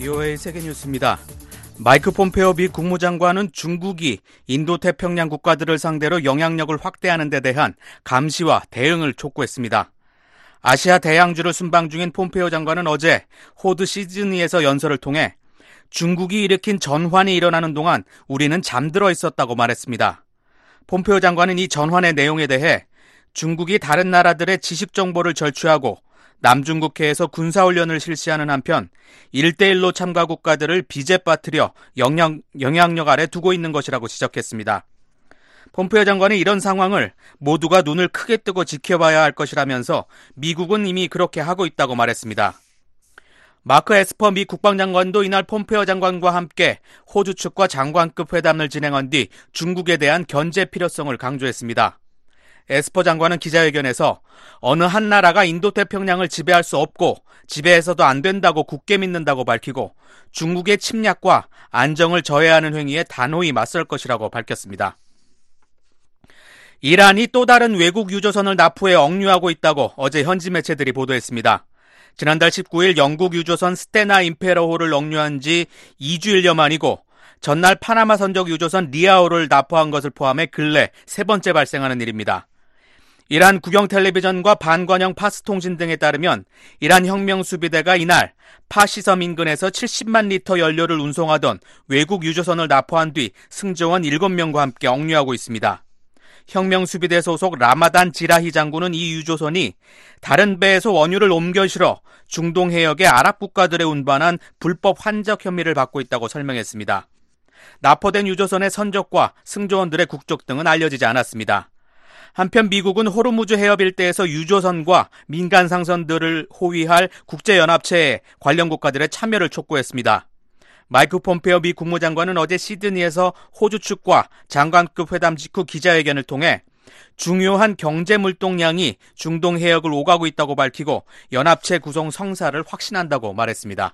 VOA 세계뉴스입니다. 마이크 폼페오 미 국무장관은 중국이 인도태평양 국가들을 상대로 영향력을 확대하는 데 대한 감시와 대응을 촉구했습니다. 아시아 대양주를 순방 중인 폼페오 장관은 어제 호드 시드니에서 연설을 통해 중국이 일으킨 전환이 일어나는 동안 우리는 잠들어 있었다고 말했습니다. 폼페오 장관은 이 전환의 내용에 대해 중국이 다른 나라들의 지식 정보를 절취하고 남중국해에서 군사훈련을 실시하는 한편 1대1로 참가 국가들을 비제 빠뜨려 영향력 아래 두고 있는 것이라고 지적했습니다. 폼페오 장관은 이런 상황을 모두가 눈을 크게 뜨고 지켜봐야 할 것이라면서 미국은 이미 그렇게 하고 있다고 말했습니다. 마크 에스퍼 미 국방장관도 이날 폼페오 장관과 함께 호주 측과 장관급 회담을 진행한 뒤 중국에 대한 견제 필요성을 강조했습니다. 에스퍼 장관은 기자회견에서 어느 한 나라가 인도태평양을 지배할 수 없고 지배해서도 안 된다고 굳게 믿는다고 밝히고 중국의 침략과 안정을 저해하는 행위에 단호히 맞설 것이라고 밝혔습니다. 이란이 또 다른 외국 유조선을 납포해 억류하고 있다고 어제 현지 매체들이 보도했습니다. 지난달 19일 영국 유조선 스테나 임페러호를 억류한 지 2주일여 만이고 전날 파나마 선적 유조선 리아오를 납포한 것을 포함해 근래 세 번째 발생하는 일입니다. 이란 국영 텔레비전과 반관영 파스 통신 등에 따르면 이란 혁명수비대가 이날 파시섬 인근에서 70만 리터 연료를 운송하던 외국 유조선을 납포한 뒤 승조원 7명과 함께 억류하고 있습니다. 혁명수비대 소속 라마단 지라히 장군은 이 유조선이 다른 배에서 원유를 옮겨 실어 중동 해역의 아랍 국가들에 운반한 불법 환적 혐의를 받고 있다고 설명했습니다. 납포된 유조선의 선적과 승조원들의 국적 등은 알려지지 않았습니다. 한편 미국은 호르무즈 해협 일대에서 유조선과 민간 상선들을 호위할 국제연합체에 관련 국가들의 참여를 촉구했습니다. 마이크 폼페오 미 국무장관은 어제 시드니에서 호주 측과 장관급 회담 직후 기자회견을 통해 중요한 경제 물동량이 중동 해역을 오가고 있다고 밝히고 연합체 구성 성사를 확신한다고 말했습니다.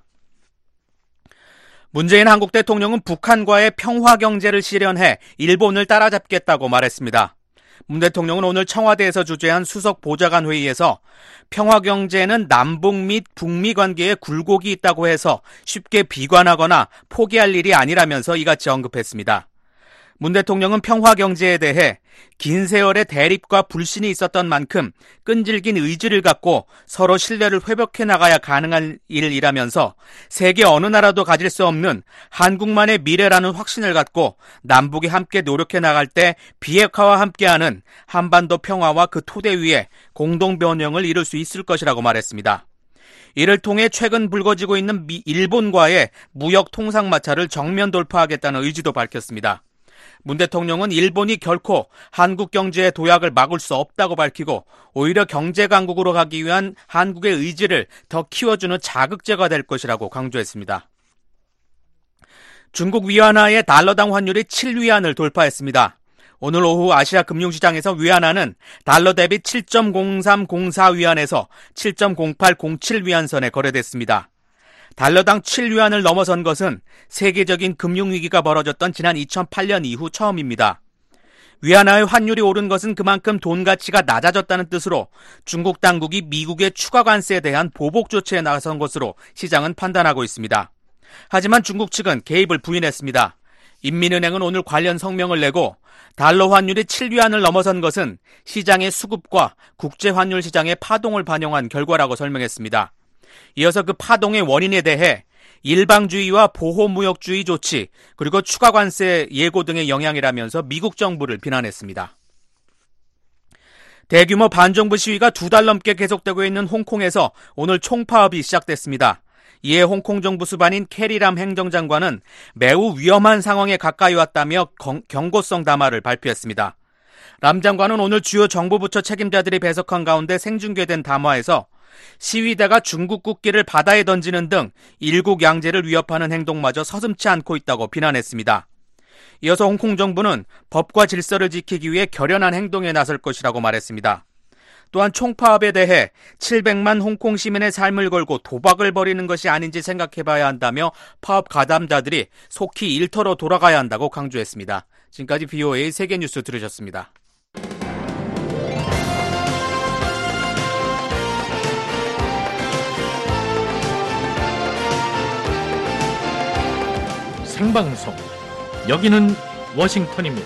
문재인 한국 대통령은 북한과의 평화 경제를 실현해 일본을 따라잡겠다고 말했습니다. 문 대통령은 오늘 청와대에서 주재한 수석 보좌관 회의에서 평화 경제는 남북 및 북미 관계에 굴곡이 있다고 해서 쉽게 비관하거나 포기할 일이 아니라면서 이같이 언급했습니다. 문 대통령은 평화 경제에 대해 긴 세월의 대립과 불신이 있었던 만큼 끈질긴 의지를 갖고 서로 신뢰를 회복해 나가야 가능한 일이라면서 세계 어느 나라도 가질 수 없는 한국만의 미래라는 확신을 갖고 남북이 함께 노력해 나갈 때 비핵화와 함께하는 한반도 평화와 그 토대 위에 공동 변형을 이룰 수 있을 것이라고 말했습니다. 이를 통해 최근 불거지고 있는 일본과의 무역 통상 마찰을 정면 돌파하겠다는 의지도 밝혔습니다. 문 대통령은 일본이 결코 한국 경제의 도약을 막을 수 없다고 밝히고 오히려 경제 강국으로 가기 위한 한국의 의지를 더 키워주는 자극제가 될 것이라고 강조했습니다. 중국 위안화의 달러당 환율이 7위안을 돌파했습니다. 오늘 오후 아시아 금융시장에서 위안화는 달러 대비 7.0304위안에서 7.0807위안선에 거래됐습니다. 달러당 7위안을 넘어선 것은 세계적인 금융위기가 벌어졌던 지난 2008년 이후 처음입니다. 위안화의 환율이 오른 것은 그만큼 돈 가치가 낮아졌다는 뜻으로 중국 당국이 미국의 추가 관세에 대한 보복 조치에 나선 것으로 시장은 판단하고 있습니다. 하지만 중국 측은 개입을 부인했습니다. 인민은행은 오늘 관련 성명을 내고 달러 환율이 7위안을 넘어선 것은 시장의 수급과 국제환율 시장의 파동을 반영한 결과라고 설명했습니다. 이어서 그 파동의 원인에 대해 일방주의와 보호무역주의 조치 그리고 추가 관세 예고 등의 영향이라면서 미국 정부를 비난했습니다. 대규모 반정부 시위가 2달 넘게 계속되고 있는 홍콩에서 오늘 총파업이 시작됐습니다. 이에 홍콩 정부 수반인 캐리람 행정장관은 매우 위험한 상황에 가까이 왔다며 경고성 담화를 발표했습니다. 람 장관은 오늘 주요 정부부처 책임자들이 배석한 가운데 생중계된 담화에서 시위대가 중국 국기를 바다에 던지는 등 일국 양제를 위협하는 행동마저 서슴지 않고 있다고 비난했습니다. 이어서 홍콩 정부는 법과 질서를 지키기 위해 결연한 행동에 나설 것이라고 말했습니다. 또한 총파업에 대해 700만 홍콩 시민의 삶을 걸고 도박을 벌이는 것이 아닌지 생각해봐야 한다며 파업 가담자들이 속히 일터로 돌아가야 한다고 강조했습니다. 지금까지 VOA 세계뉴스 들으셨습니다. 생방송. 여기는 워싱턴입니다.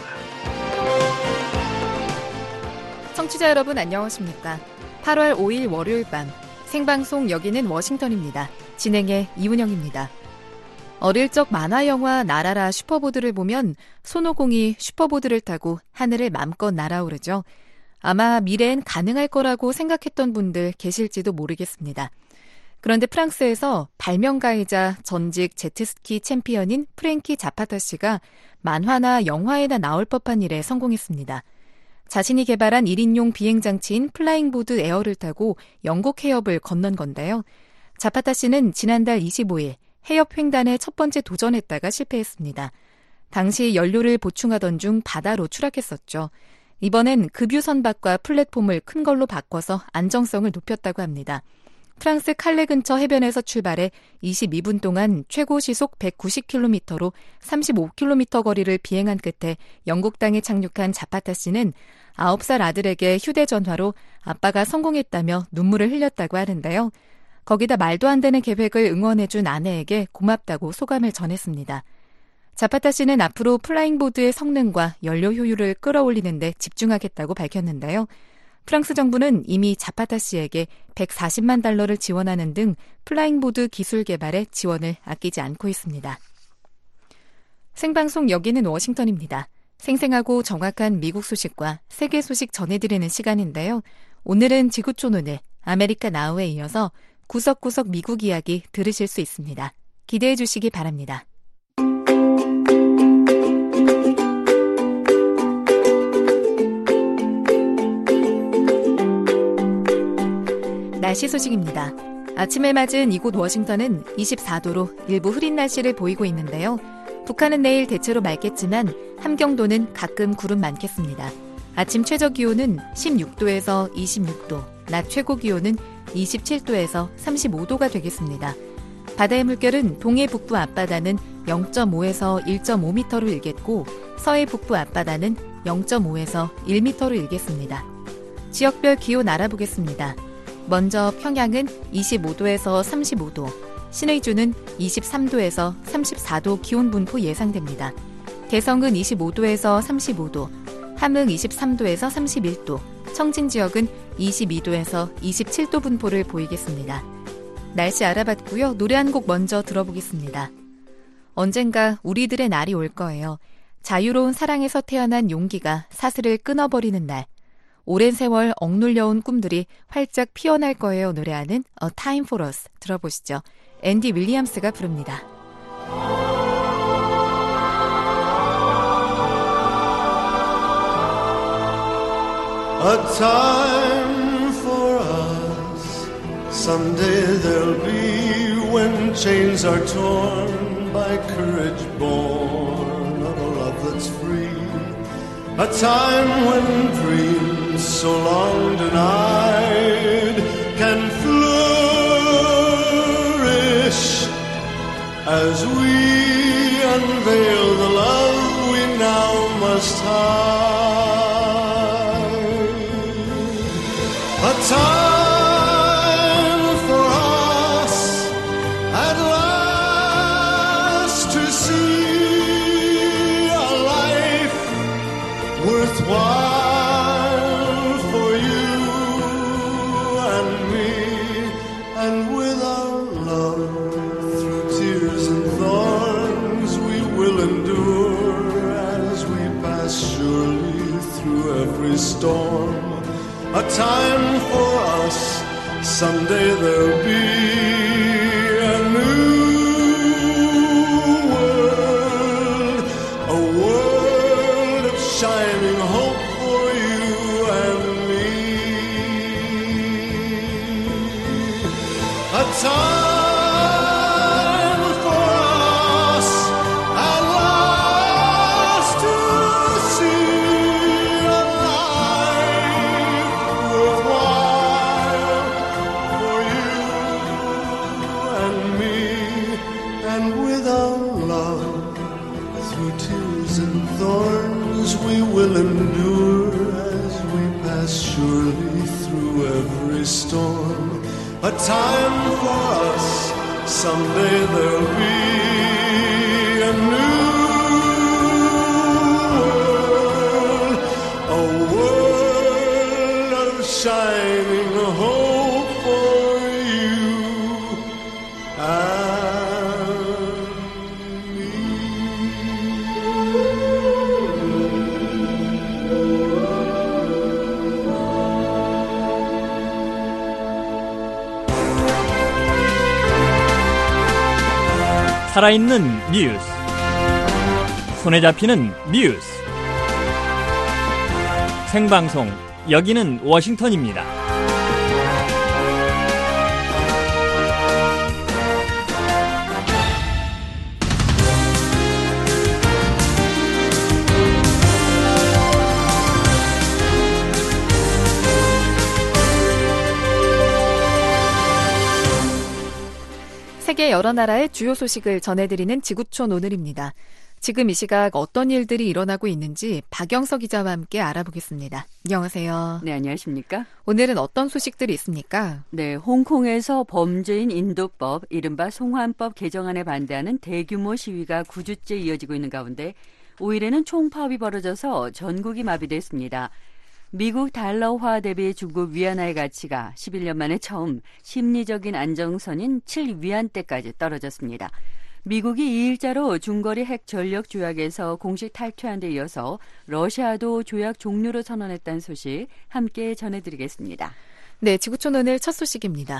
청취자 여러분 안녕하십니까? 8월 5일 월요일 밤 생방송 여기는 워싱턴입니다. 진행의 이훈영입니다. 어릴 적 만화 영화 나라라 슈퍼보드를 보면 손오공이 슈퍼보드를 타고 하늘을 맘껏 날아오르죠. 아마 미래엔 가능할 거라고 생각했던 분들 계실지도 모르겠습니다. 그런데 프랑스에서 발명가이자 전직 제트스키 챔피언인 프랭키 자파타 씨가 만화나 영화에나 나올 법한 일에 성공했습니다. 자신이 개발한 1인용 비행장치인 플라잉보드 에어를 타고 영국 해협을 건넌 건데요. 자파타 씨는 지난달 25일 해협 횡단에 첫 번째 도전했다가 실패했습니다. 당시 연료를 보충하던 중 바다로 추락했었죠. 이번엔 급유 선박과 플랫폼을 큰 걸로 바꿔서 안정성을 높였다고 합니다. 프랑스 칼레 근처 해변에서 출발해 22분 동안 최고 시속 190km로 35km 거리를 비행한 끝에 영국 땅에 착륙한 자파타 씨는 9살 아들에게 휴대전화로 아빠가 성공했다며 눈물을 흘렸다고 하는데요. 거기다 말도 안 되는 계획을 응원해준 아내에게 고맙다고 소감을 전했습니다. 자파타 씨는 앞으로 플라잉보드의 성능과 연료 효율을 끌어올리는 데 집중하겠다고 밝혔는데요. 프랑스 정부는 이미 자파타 씨에게 140만 달러를 지원하는 등 플라잉보드 기술 개발에 지원을 아끼지 않고 있습니다. 생방송 여기는 워싱턴입니다. 생생하고 정확한 미국 소식과 세계 소식 전해드리는 시간인데요. 오늘은 지구촌 오늘 아메리카 나우에 이어서 구석구석 미국 이야기 들으실 수 있습니다. 기대해 주시기 바랍니다. 날씨 소식입니다. 아침을 맞은 이곳 워싱턴은 24도로 일부 흐린 날씨를 보이고 있는데요. 북한은 내일 대체로 맑겠지만 함경도는 가끔 구름 많겠습니다. 아침 최저 기온은 16도에서 26도, 낮 최고 기온은 27도에서 35도가 되겠습니다. 바다의 물결은 동해 북부 앞바다는 0.5에서 1.5m로 일겠고 서해 북부 앞바다는 0.5에서 1m로 일겠습니다. 지역별 기온 알아보겠습니다. 먼저 평양은 25도에서 35도, 신의주는 23도에서 34도 기온 분포 예상됩니다. 개성은 25도에서 35도, 함흥 23도에서 31도, 청진 지역은 22도에서 27도 분포를 보이겠습니다. 날씨 알아봤고요. 노래 한 곡 먼저 들어보겠습니다. 언젠가 우리들의 날이 올 거예요. 자유로운 사랑에서 태어난 용기가 사슬을 끊어버리는 날. 오랜 세월 억눌려온 꿈들이 활짝 피어날 거예요 노래하는 A Time for Us 들어보시죠. 앤디 윌리엄스가 부릅니다. A time for us, someday there'll be when chains are torn by courage born of a love that's free. A time when dreams so long denied can flourish as we unveil the love we now must hide. A time for us at last to see a life worthwhile for you and me, and with our love through tears and thorns we will endure as we pass surely through every storm. A time for us, someday there'll be a new world, a world of shining hope for you and me. A time for us at last to see a life worthwhile for you and me, and with our love through tears and thorns we will endure as we pass surely through every storm. A time for us, someday there'll be a new 살아있는 뉴스, 손에 잡히는 뉴스, 생방송 여기는 워싱턴입니다. 세계 여러 나라의 주요 소식을 전해드리는 지구촌 오늘입니다. 지금 이 시각 어떤 일들이 일어나고 있는지 박영서 기자와 함께 알아보겠습니다. 안녕하세요. 네, 안녕하십니까? 오늘은 어떤 소식들이 있습니까? 네, 홍콩에서 범죄인 인도법, 이른바 송환법 개정안에 반대하는 대규모 시위가 9주째 이어지고 있는 가운데 5일에는 총파업이 벌어져서 전국이 마비됐습니다. 미국 달러화 대비 중국 위안화의 가치가 11년 만에 처음 심리적인 안정선인 7위안대까지 떨어졌습니다. 미국이 2일자로 중거리 핵 전력 조약에서 공식 탈퇴한 데 이어서 러시아도 조약 종료를 선언했다는 소식 함께 전해드리겠습니다. 네, 지구촌 오늘 첫 소식입니다.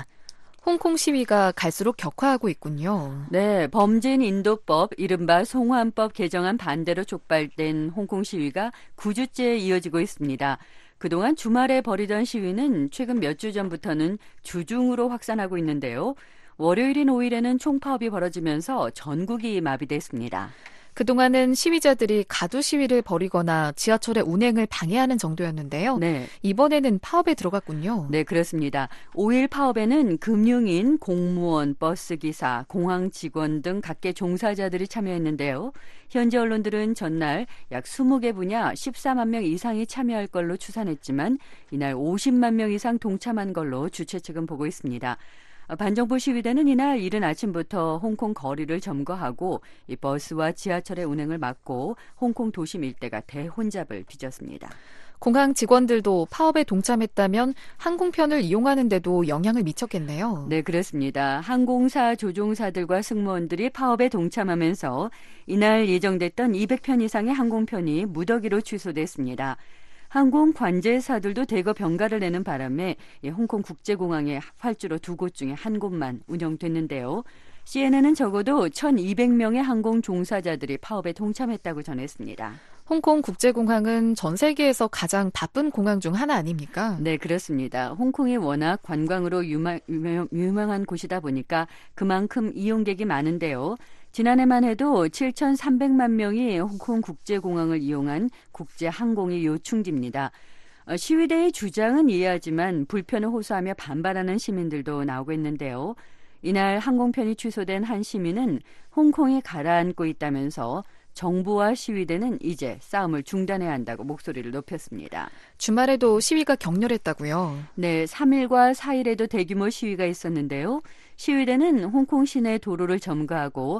홍콩 시위가 갈수록 격화하고 있군요. 네, 범죄인 인도법, 이른바 송환법 개정안 반대로 촉발된 홍콩 시위가 9주째 이어지고 있습니다. 그동안 주말에 벌이던 시위는 최근 몇 주 전부터는 주중으로 확산하고 있는데요. 월요일인 5일에는 총파업이 벌어지면서 전국이 마비됐습니다. 그동안은 시위자들이 가두 시위를 벌이거나 지하철의 운행을 방해하는 정도였는데요. 네. 이번에는 파업에 들어갔군요. 네, 그렇습니다. 5일 파업에는 금융인, 공무원, 버스기사, 공항 직원 등 각계 종사자들이 참여했는데요. 현지 언론들은 전날 약 20개 분야 14만 명 이상이 참여할 걸로 추산했지만 이날 50만 명 이상 동참한 걸로 주최 측은 보고 있습니다. 반정부 시위대는 이날 이른 아침부터 홍콩 거리를 점거하고 이 버스와 지하철의 운행을 막고 홍콩 도심 일대가 대혼잡을 빚었습니다. 공항 직원들도 파업에 동참했다면 항공편을 이용하는 데도 영향을 미쳤겠네요. 네, 그렇습니다. 항공사 조종사들과 승무원들이 파업에 동참하면서 이날 예정됐던 200편 이상의 항공편이 무더기로 취소됐습니다. 항공 관제사들도 대거 병가를 내는 바람에 홍콩 국제공항의 활주로 2곳 중에 한 곳만 운영됐는데요. CNN은 적어도 1,200명의 항공 종사자들이 파업에 동참했다고 전했습니다. 홍콩 국제공항은 전 세계에서 가장 바쁜 공항 중 하나 아닙니까? 네, 그렇습니다. 홍콩이 워낙 관광으로 유명한 곳이다 보니까 그만큼 이용객이 많은데요. 지난해만 해도 7,300만 명이 홍콩 국제공항을 이용한 국제항공이 요충지입니다. 시위대의 주장은 이해하지만 불편을 호소하며 반발하는 시민들도 나오고 있는데요. 이날 항공편이 취소된 한 시민은 홍콩이 가라앉고 있다면서 정부와 시위대는 이제 싸움을 중단해야 한다고 목소리를 높였습니다. 주말에도 시위가 격렬했다고요? 네, 3일과 4일에도 대규모 시위가 있었는데요. 시위대는 홍콩 시내 도로를 점거하고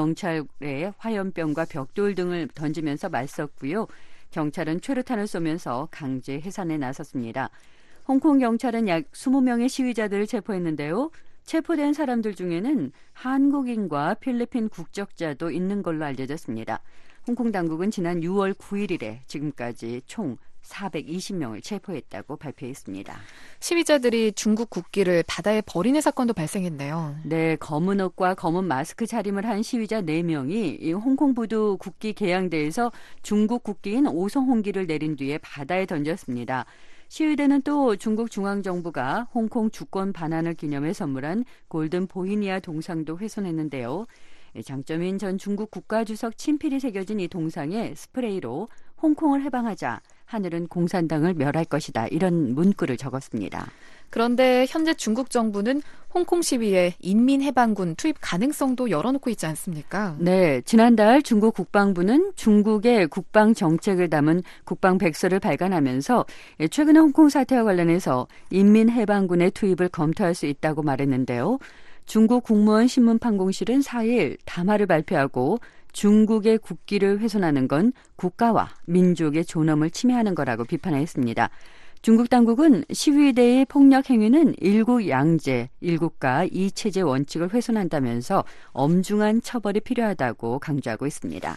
경찰에 화염병과 벽돌 등을 던지면서 맞섰고요. 경찰은 최루탄을 쏘면서 강제 해산에 나섰습니다. 홍콩 경찰은 약 20명의 시위자들을 체포했는데요. 체포된 사람들 중에는 한국인과 필리핀 국적자도 있는 걸로 알려졌습니다. 홍콩 당국은 지난 6월 9일에 지금까지 총 420명을 체포했다고 발표했습니다. 시위자들이 중국 국기를 바다에 버리는 사건도 발생했네요. 네, 검은 옷과 검은 마스크 차림을 한 시위자 4명이 이 홍콩 부두 국기 개양대에서 중국 국기인 오성홍기를 내린 뒤에 바다에 던졌습니다. 시위대는 또 중국 중앙정부가 홍콩 주권 반환을 기념해 선물한 골든 보히니아 동상도 훼손했는데요. 장점인 전 중국 국가주석 친필이 새겨진 이 동상에 스프레이로 홍콩을 해방하자, 하늘은 공산당을 멸할 것이다, 이런 문구를 적었습니다. 그런데 현재 중국 정부는 홍콩 시위에 인민해방군 투입 가능성도 열어놓고 있지 않습니까? 네, 지난달 중국 국방부는 중국의 국방 정책을 담은 국방 백서를 발간하면서 최근의 홍콩 사태와 관련해서 인민해방군의 투입을 검토할 수 있다고 말했는데요. 중국 국무원 신문판공실은 4일 담화를 발표하고 중국의 국기를 훼손하는 건 국가와 민족의 존엄을 침해하는 거라고 비판했습니다. 중국 당국은 시위대의 폭력 행위는 일국양제, 일국가 이체제 원칙을 훼손한다면서 엄중한 처벌이 필요하다고 강조하고 있습니다.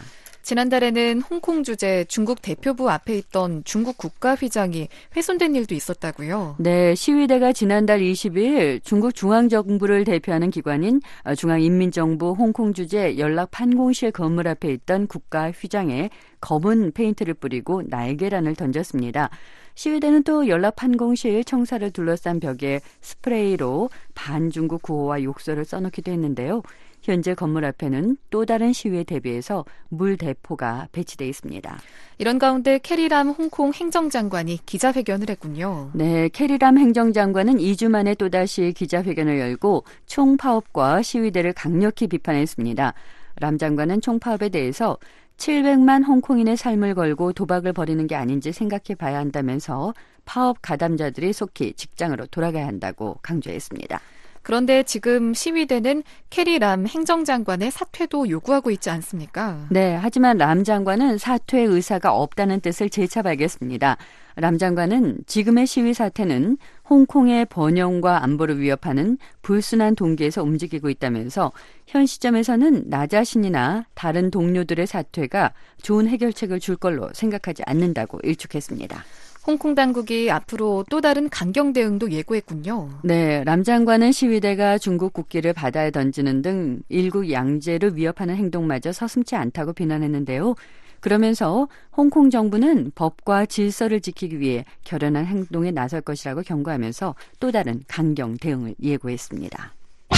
지난달에는 홍콩 주재 중국 대표부 앞에 있던 중국 국가휘장이 훼손된 일도 있었다고요? 네, 시위대가 지난달 20일 중국 중앙정부를 대표하는 기관인 중앙인민정부 홍콩 주재 연락 판공실 건물 앞에 있던 국가휘장에 검은 페인트를 뿌리고 날계란을 던졌습니다. 시위대는 또 연락 판공실 청사를 둘러싼 벽에 스프레이로 반중국 구호와 욕설을 써놓기도 했는데요. 현재 건물 앞에는 또 다른 시위에 대비해서 물대포가 배치돼 있습니다. 이런 가운데 캐리람 홍콩 행정장관이 기자회견을 했군요. 네, 캐리람 행정장관은 2주 만에 또다시 기자회견을 열고 총파업과 시위대를 강력히 비판했습니다. 람 장관은 총파업에 대해서 700만 홍콩인의 삶을 걸고 도박을 벌이는 게 아닌지 생각해 봐야 한다면서 파업 가담자들이 속히 직장으로 돌아가야 한다고 강조했습니다. 그런데 지금 시위대는 캐리람 행정장관의 사퇴도 요구하고 있지 않습니까? 네, 하지만 람 장관은 사퇴 의사가 없다는 뜻을 재차 밝혔습니다. 람 장관은 지금의 시위 사태는 홍콩의 번영과 안보를 위협하는 불순한 동기에서 움직이고 있다면서 현 시점에서는 나 자신이나 다른 동료들의 사퇴가 좋은 해결책을 줄 걸로 생각하지 않는다고 일축했습니다. 홍콩 당국이 앞으로 또 다른 강경 대응도 예고했군요. 네, 람 장관은 시위대가 중국 국기를 바다에 던지는 등 일국 양제를 위협하는 행동마저 서슴지 않다고 비난했는데요. 그러면서 홍콩 정부는 법과 질서를 지키기 위해 결연한 행동에 나설 것이라고 경고하면서 또 다른 강경 대응을 예고했습니다.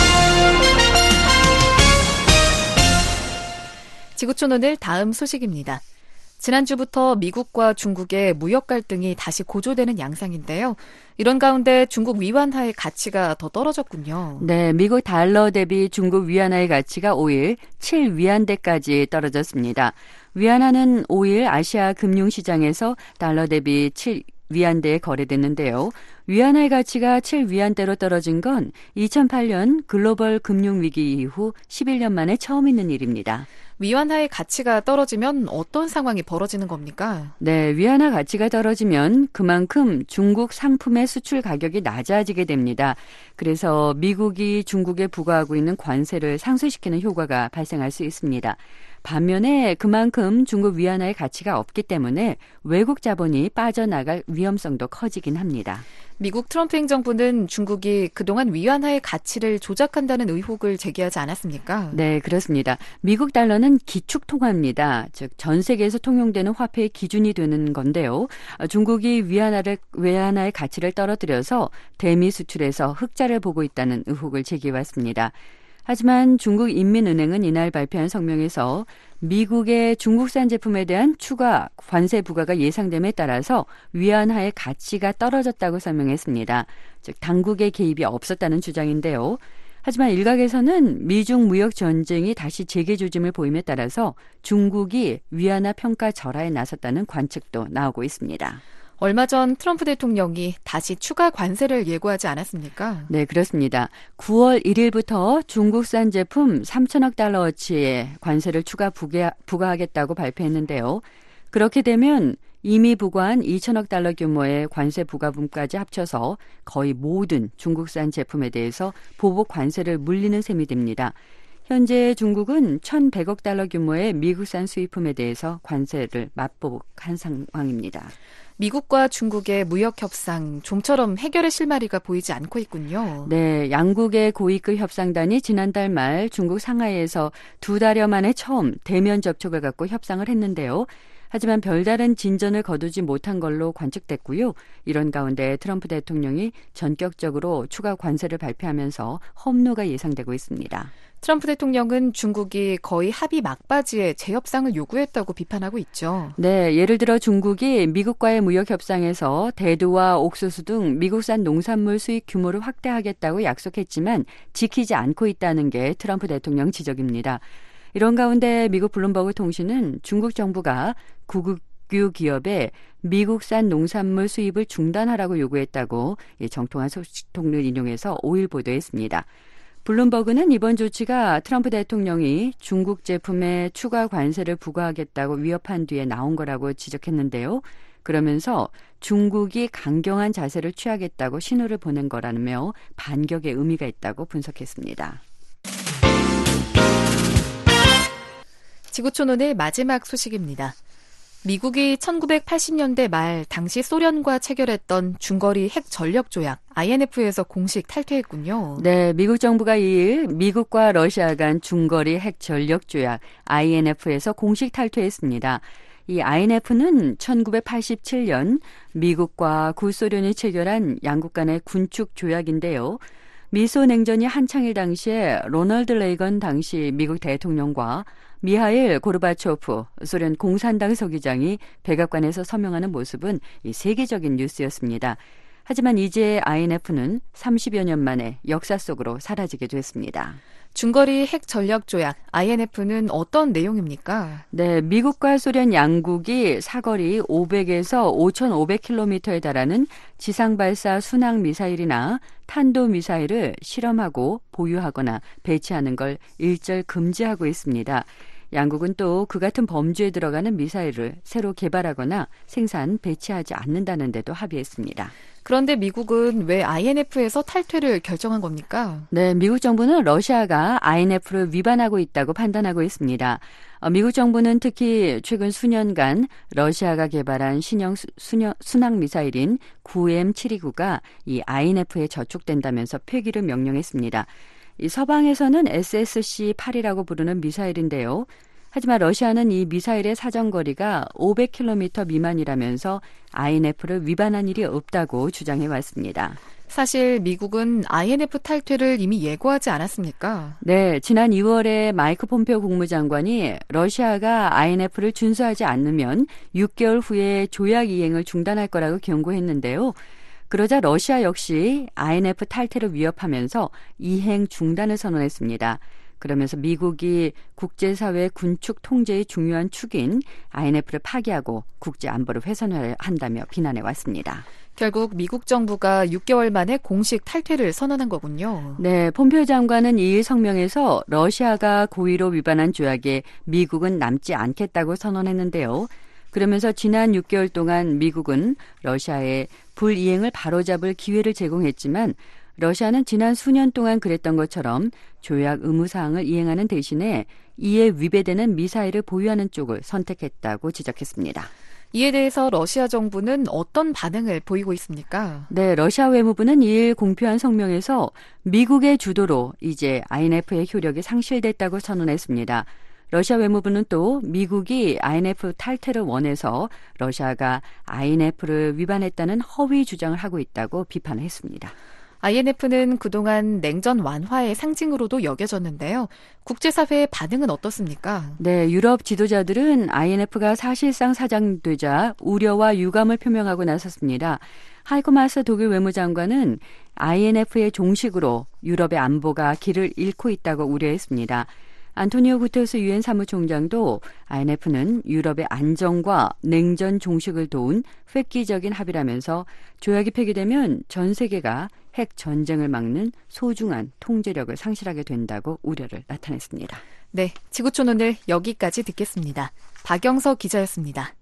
지구촌 오늘 다음 소식입니다. 지난주부터 미국과 중국의 무역 갈등이 다시 고조되는 양상인데요. 이런 가운데 중국 위안화의 가치가 더 떨어졌군요. 네, 미국 달러 대비 중국 위안화의 가치가 5일 7위안대까지 떨어졌습니다. 위안화는 5일 아시아 금융시장에서 달러 대비 7위안대에 거래됐는데요. 위안화의 가치가 7위안대로 떨어진 건 2008년 글로벌 금융위기 이후 11년 만에 처음 있는 일입니다. 위안화의 가치가 떨어지면 어떤 상황이 벌어지는 겁니까? 네, 위안화 가치가 떨어지면 그만큼 중국 상품의 수출 가격이 낮아지게 됩니다. 그래서 미국이 중국에 부과하고 있는 관세를 상쇄시키는 효과가 발생할 수 있습니다. 반면에 그만큼 중국 위안화의 가치가 없기 때문에 외국 자본이 빠져나갈 위험성도 커지긴 합니다. 미국 트럼프 행정부는 중국이 그동안 위안화의 가치를 조작한다는 의혹을 제기하지 않았습니까? 네, 그렇습니다. 미국 달러는 기축통화입니다. 즉, 전 세계에서 통용되는 화폐의 기준이 되는 건데요. 중국이 위안화의 가치를 떨어뜨려서 대미 수출에서 흑자를 보고 있다는 의혹을 제기해왔습니다. 하지만 중국인민은행은 이날 발표한 성명에서 미국의 중국산 제품에 대한 추가 관세 부과가 예상됨에 따라서 위안화의 가치가 떨어졌다고 설명했습니다. 즉, 당국의 개입이 없었다는 주장인데요. 하지만 일각에서는 미중 무역 전쟁이 다시 재개 조짐을 보임에 따라서 중국이 위안화 평가 절하에 나섰다는 관측도 나오고 있습니다. 얼마 전 트럼프 대통령이 다시 추가 관세를 예고하지 않았습니까? 네, 그렇습니다. 9월 1일부터 중국산 제품 3천억 달러어치의 관세를 추가 부과하겠다고 발표했는데요. 그렇게 되면 이미 부과한 2천억 달러 규모의 관세 부과분까지 합쳐서 거의 모든 중국산 제품에 대해서 보복 관세를 물리는 셈이 됩니다. 현재 중국은 1,100억 달러 규모의 미국산 수입품에 대해서 관세를 맞보복한 상황입니다. 미국과 중국의 무역 협상, 좀처럼 해결의 실마리가 보이지 않고 있군요. 네, 양국의 고위급 협상단이 지난달 말 중국 상하이에서 2달여 만에 처음 대면 접촉을 갖고 협상을 했는데요. 하지만 별다른 진전을 거두지 못한 걸로 관측됐고요. 이런 가운데 트럼프 대통령이 전격적으로 추가 관세를 발표하면서 험로가 예상되고 있습니다. 트럼프 대통령은 중국이 거의 합의 막바지에 재협상을 요구했다고 비판하고 있죠. 네, 예를 들어 중국이 미국과의 무역 협상에서 대두와 옥수수 등 미국산 농산물 수입 규모를 확대하겠다고 약속했지만 지키지 않고 있다는 게 트럼프 대통령 지적입니다. 이런 가운데 미국 블룸버그 통신은 중국 정부가 국유 기업에 미국산 농산물 수입을 중단하라고 요구했다고 정통한 소식통을 인용해서 5일 보도했습니다. 블룸버그는 이번 조치가 트럼프 대통령이 중국 제품에 추가 관세를 부과하겠다고 위협한 뒤에 나온 거라고 지적했는데요. 그러면서 중국이 강경한 자세를 취하겠다고 신호를 보낸 거라며 반격의 의미가 있다고 분석했습니다. 지구촌 오늘 마지막 소식입니다. 미국이 1980년대 말 당시 소련과 체결했던 중거리 핵 전력 조약 INF에서 공식 탈퇴했군요. 네, 미국 정부가 2일 미국과 러시아 간 중거리 핵 전력 조약 INF에서 공식 탈퇴했습니다. 이 INF는 1987년 미국과 구소련이 체결한 양국 간의 군축 조약인데요. 미소 냉전이 한창일 당시에 로널드 레이건 당시 미국 대통령과 미하일 고르바초프 소련 공산당 서기장이 백악관에서 서명하는 모습은 이 세계적인 뉴스였습니다. 하지만 이제 INF는 30여 년 만에 역사 속으로 사라지게 됐습니다. 중거리 핵 전력 조약 INF는 어떤 내용입니까? 네, 미국과 소련 양국이 사거리 500에서 5,500km에 달하는 지상 발사 순항 미사일이나 탄도 미사일을 실험하고 보유하거나 배치하는 걸 일절 금지하고 있습니다. 양국은 또 그 같은 범주에 들어가는 미사일을 새로 개발하거나 생산, 배치하지 않는다는 데도 합의했습니다. 그런데 미국은 왜 INF에서 탈퇴를 결정한 겁니까? 네, 미국 정부는 러시아가 INF를 위반하고 있다고 판단하고 있습니다. 미국 정부는 특히 최근 수년간 러시아가 개발한 신형 순항 미사일인 9M729가 이 INF에 저촉된다면서 폐기를 명령했습니다. 이 서방에서는 SSC-8이라고 부르는 미사일인데요. 하지만 러시아는 이 미사일의 사정거리가 500km 미만이라면서 INF를 위반한 일이 없다고 주장해왔습니다. 사실 미국은 INF 탈퇴를 이미 예고하지 않았습니까? 네, 지난 2월에 마이크 폼페오 국무장관이 러시아가 INF를 준수하지 않으면 6개월 후에 조약 이행을 중단할 거라고 경고했는데요. 그러자 러시아 역시 INF 탈퇴를 위협하면서 이행 중단을 선언했습니다. 그러면서 미국이 국제사회 군축 통제의 중요한 축인 INF를 파기하고 국제안보를 훼손한다며 비난해왔습니다. 결국 미국 정부가 6개월 만에 공식 탈퇴를 선언한 거군요. 네, 폼페오 장관은 2일 성명에서 러시아가 고의로 위반한 조약에 미국은 남지 않겠다고 선언했는데요. 그러면서 지난 6개월 동안 미국은 러시아의 불이행을 바로잡을 기회를 제공했지만 러시아는 지난 수년 동안 그랬던 것처럼 조약 의무사항을 이행하는 대신에 이에 위배되는 미사일을 보유하는 쪽을 선택했다고 지적했습니다. 이에 대해서 러시아 정부는 어떤 반응을 보이고 있습니까? 네, 러시아 외무부는 2일 공표한 성명에서 미국의 주도로 이제 INF의 효력이 상실됐다고 선언했습니다. 러시아 외무부는 또 미국이 INF 탈퇴를 원해서 러시아가 INF를 위반했다는 허위 주장을 하고 있다고 비판했습니다. INF는 그동안 냉전 완화의 상징으로도 여겨졌는데요. 국제사회의 반응은 어떻습니까? 네, 유럽 지도자들은 INF가 사실상 사장되자 우려와 유감을 표명하고 나섰습니다. 하이코 마스 독일 외무장관은 INF의 종식으로 유럽의 안보가 길을 잃고 있다고 우려했습니다. 안토니오 구테르스 유엔 사무총장도 INF는 유럽의 안정과 냉전 종식을 도운 획기적인 합의라면서 조약이 폐기되면 전 세계가 핵 전쟁을 막는 소중한 통제력을 상실하게 된다고 우려를 나타냈습니다. 네, 지구촌 오늘 여기까지 듣겠습니다. 박영서 기자였습니다.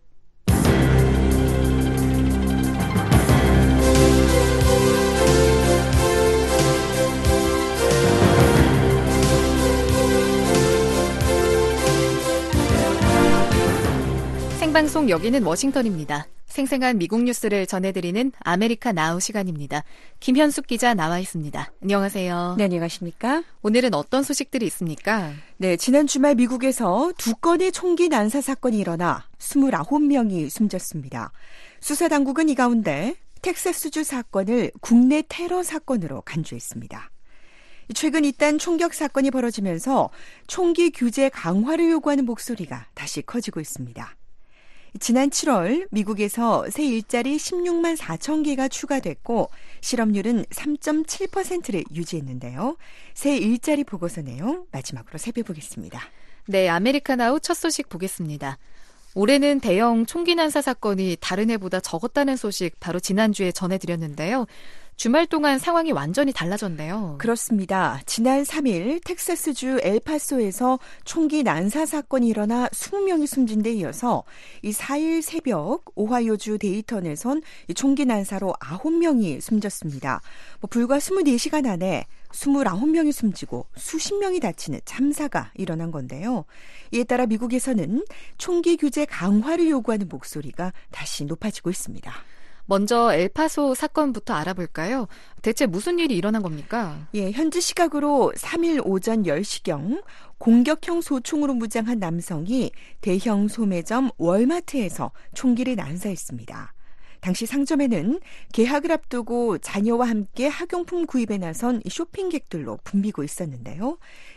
생방송 여기는 워싱턴입니다. 생생한 미국 뉴스를 전해드리는 아메리카 나우 시간입니다. 김현숙 기자 나와 있습니다. 안녕하세요. 네, 안녕하십니까? 오늘은 어떤 소식들이 있습니까? 네, 지난 주말 미국에서 2건의 총기 난사 사건이 일어나 29명이 숨졌습니다. 수사당국은 이 가운데 텍사스주 사건을 국내 테러 사건으로 간주했습니다. 최근 이딴 총격 사건이 벌어지면서 총기 규제 강화를 요구하는 목소리가 다시 커지고 있습니다. 지난 7월 미국에서 새 일자리 16만 4천 개가 추가됐고 실업률은 3.7%를 유지했는데요. 새 일자리 보고서 내용 마지막으로 살펴보겠습니다. 네, 아메리카나우 첫 소식 보겠습니다. 올해는 대형 총기 난사 사건이 다른 해보다 적었다는 소식 바로 지난주에 전해드렸는데요. 주말 동안 상황이 완전히 달라졌네요. 그렇습니다. 지난 3일 텍사스주 엘파소에서 총기 난사 사건이 일어나 20명이 숨진 데 이어서 이 4일 새벽 오하이오주 데이턴에선 총기 난사로 9명이 숨졌습니다. 불과 24시간 안에 29명이 숨지고 수십 명이 다치는 참사가 일어난 건데요. 이에 따라 미국에서는 총기 규제 강화를 요구하는 목소리가 다시 높아지고 있습니다. 먼저 엘파소 사건부터 알아볼까요? 대체 무슨 일이 일어난 겁니까? 예, 현지 시각으로 3일 오전 10시경 공격형 소총으로 무장한 남성이 대형 소매점 월마트에서 총기를 난사했습니다. 당시 상점에는 개학을 앞두고 자녀와 함께 학용품 구입에 나선 쇼핑객들로 붐비고 있었는데요.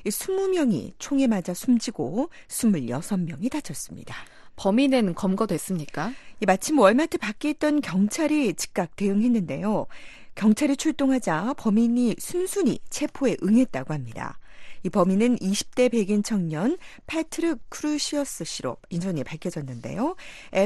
20명이 총에 맞아 숨지고 26명이 다쳤습니다. 범인은 검거됐습니까? 마침 월마트 밖에 있던 경찰이 즉각 대응했는데요. 경찰이 출동하자 범인이 순순히 체포에 응했다고 합니다. 이 범인은 20대 백인 청년 패트릭 크루시어스 씨로 인전이 밝혀졌는데요.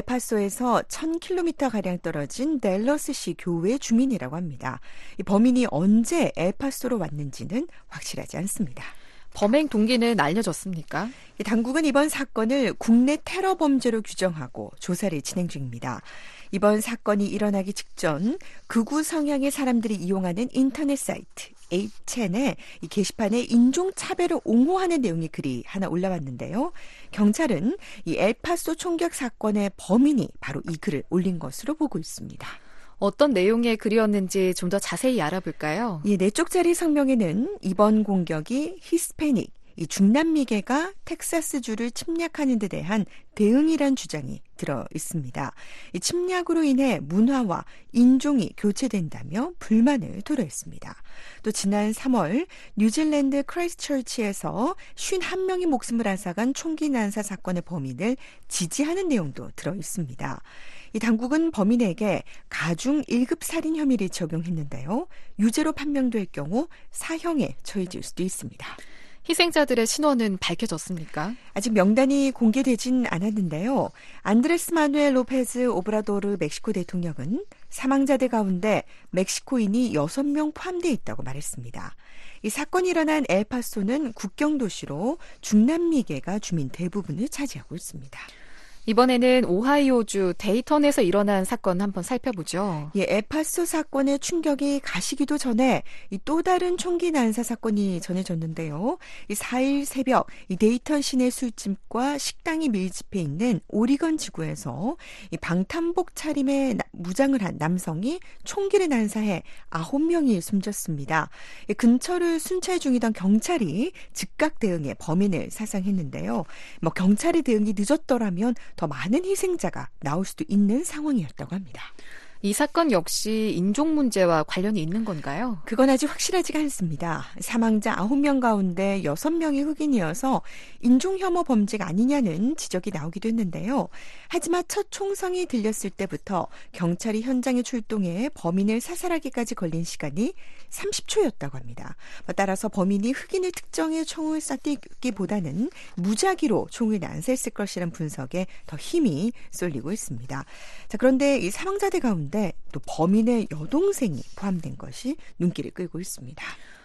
엘파소에서 1000km가량 떨어진 댈러스시 교회 주민이라고 합니다. 이 범인이 언제 엘파소로 왔는지는 확실하지 않습니다. 범행 동기는 알려졌습니까? 당국은 이번 사건을 국내 테러 범죄로 규정하고 조사를 진행 중입니다. 이번 사건이 일어나기 직전 극우 성향의 사람들이 이용하는 인터넷 사이트 8chan에 이 게시판에 인종차별을 옹호하는 내용의 글이 하나 올라왔는데요. 경찰은 이 엘파소 총격 사건의 범인이 바로 이 글을 올린 것으로 보고 있습니다. 어떤 내용의 글이었는지 좀 더 자세히 알아볼까요? 이 4쪽짜리 성명에는 이번 공격이 히스패닉, 이 중남미계가 텍사스주를 침략하는 데 대한 대응이란 주장이 들어 있습니다. 이 침략으로 인해 문화와 인종이 교체된다며 불만을 토로했습니다. 또 지난 3월 뉴질랜드 크라이스트처치에서 51명이 목숨을 앗아간 총기 난사 사건의 범인을 지지하는 내용도 들어 있습니다. 이 당국은 범인에게 가중 1급 살인 혐의를 적용했는데요. 유죄로 판명될 경우 사형에 처해질 수도 있습니다. 희생자들의 신원은 밝혀졌습니까? 아직 명단이 공개되진 않았는데요. 안드레스 마누엘 로페즈 오브라도르 멕시코 대통령은 사망자들 가운데 멕시코인이 6명 포함되어 있다고 말했습니다. 이 사건이 일어난 엘파소는 국경 도시로 중남미계가 주민 대부분을 차지하고 있습니다. 이번에는 오하이오주 데이턴에서 일어난 사건 한번 살펴보죠. 예, 엘파소 사건의 충격이 가시기도 전에 이 또 다른 총기 난사 사건이 전해졌는데요. 이 4일 새벽 이 데이턴 시내 술집과 식당이 밀집해 있는 오리건 지구에서 이 방탄복 차림에 무장을 한 남성이 총기를 난사해 9명이 숨졌습니다. 이 근처를 순찰 중이던 경찰이 즉각 대응해 범인을 사상했는데요. 경찰의 대응이 늦었더라면 더 많은 희생자가 나올 수도 있는 상황이었다고 합니다. 이 사건 역시 인종 문제와 관련이 있는 건가요? 그건 아직 확실하지가 않습니다. 사망자 9명 가운데 6명이 흑인이어서 인종혐오 범죄가 아니냐는 지적이 나오기도 했는데요. 하지만 첫 총성이 들렸을 때부터 경찰이 현장에 출동해 범인을 사살하기까지 걸린 시간이 30초였다고 합니다. 따라서 범인이 흑인을 특정해 총을 쐈기보다는 무작위로 총을 난사했을 것이라는 분석에 더 힘이 쏠리고 있습니다. 자, 그런데 이 사망자들 가운데 또 범인의 여동생이 포함된 것이 눈길을 끌고 있습니다.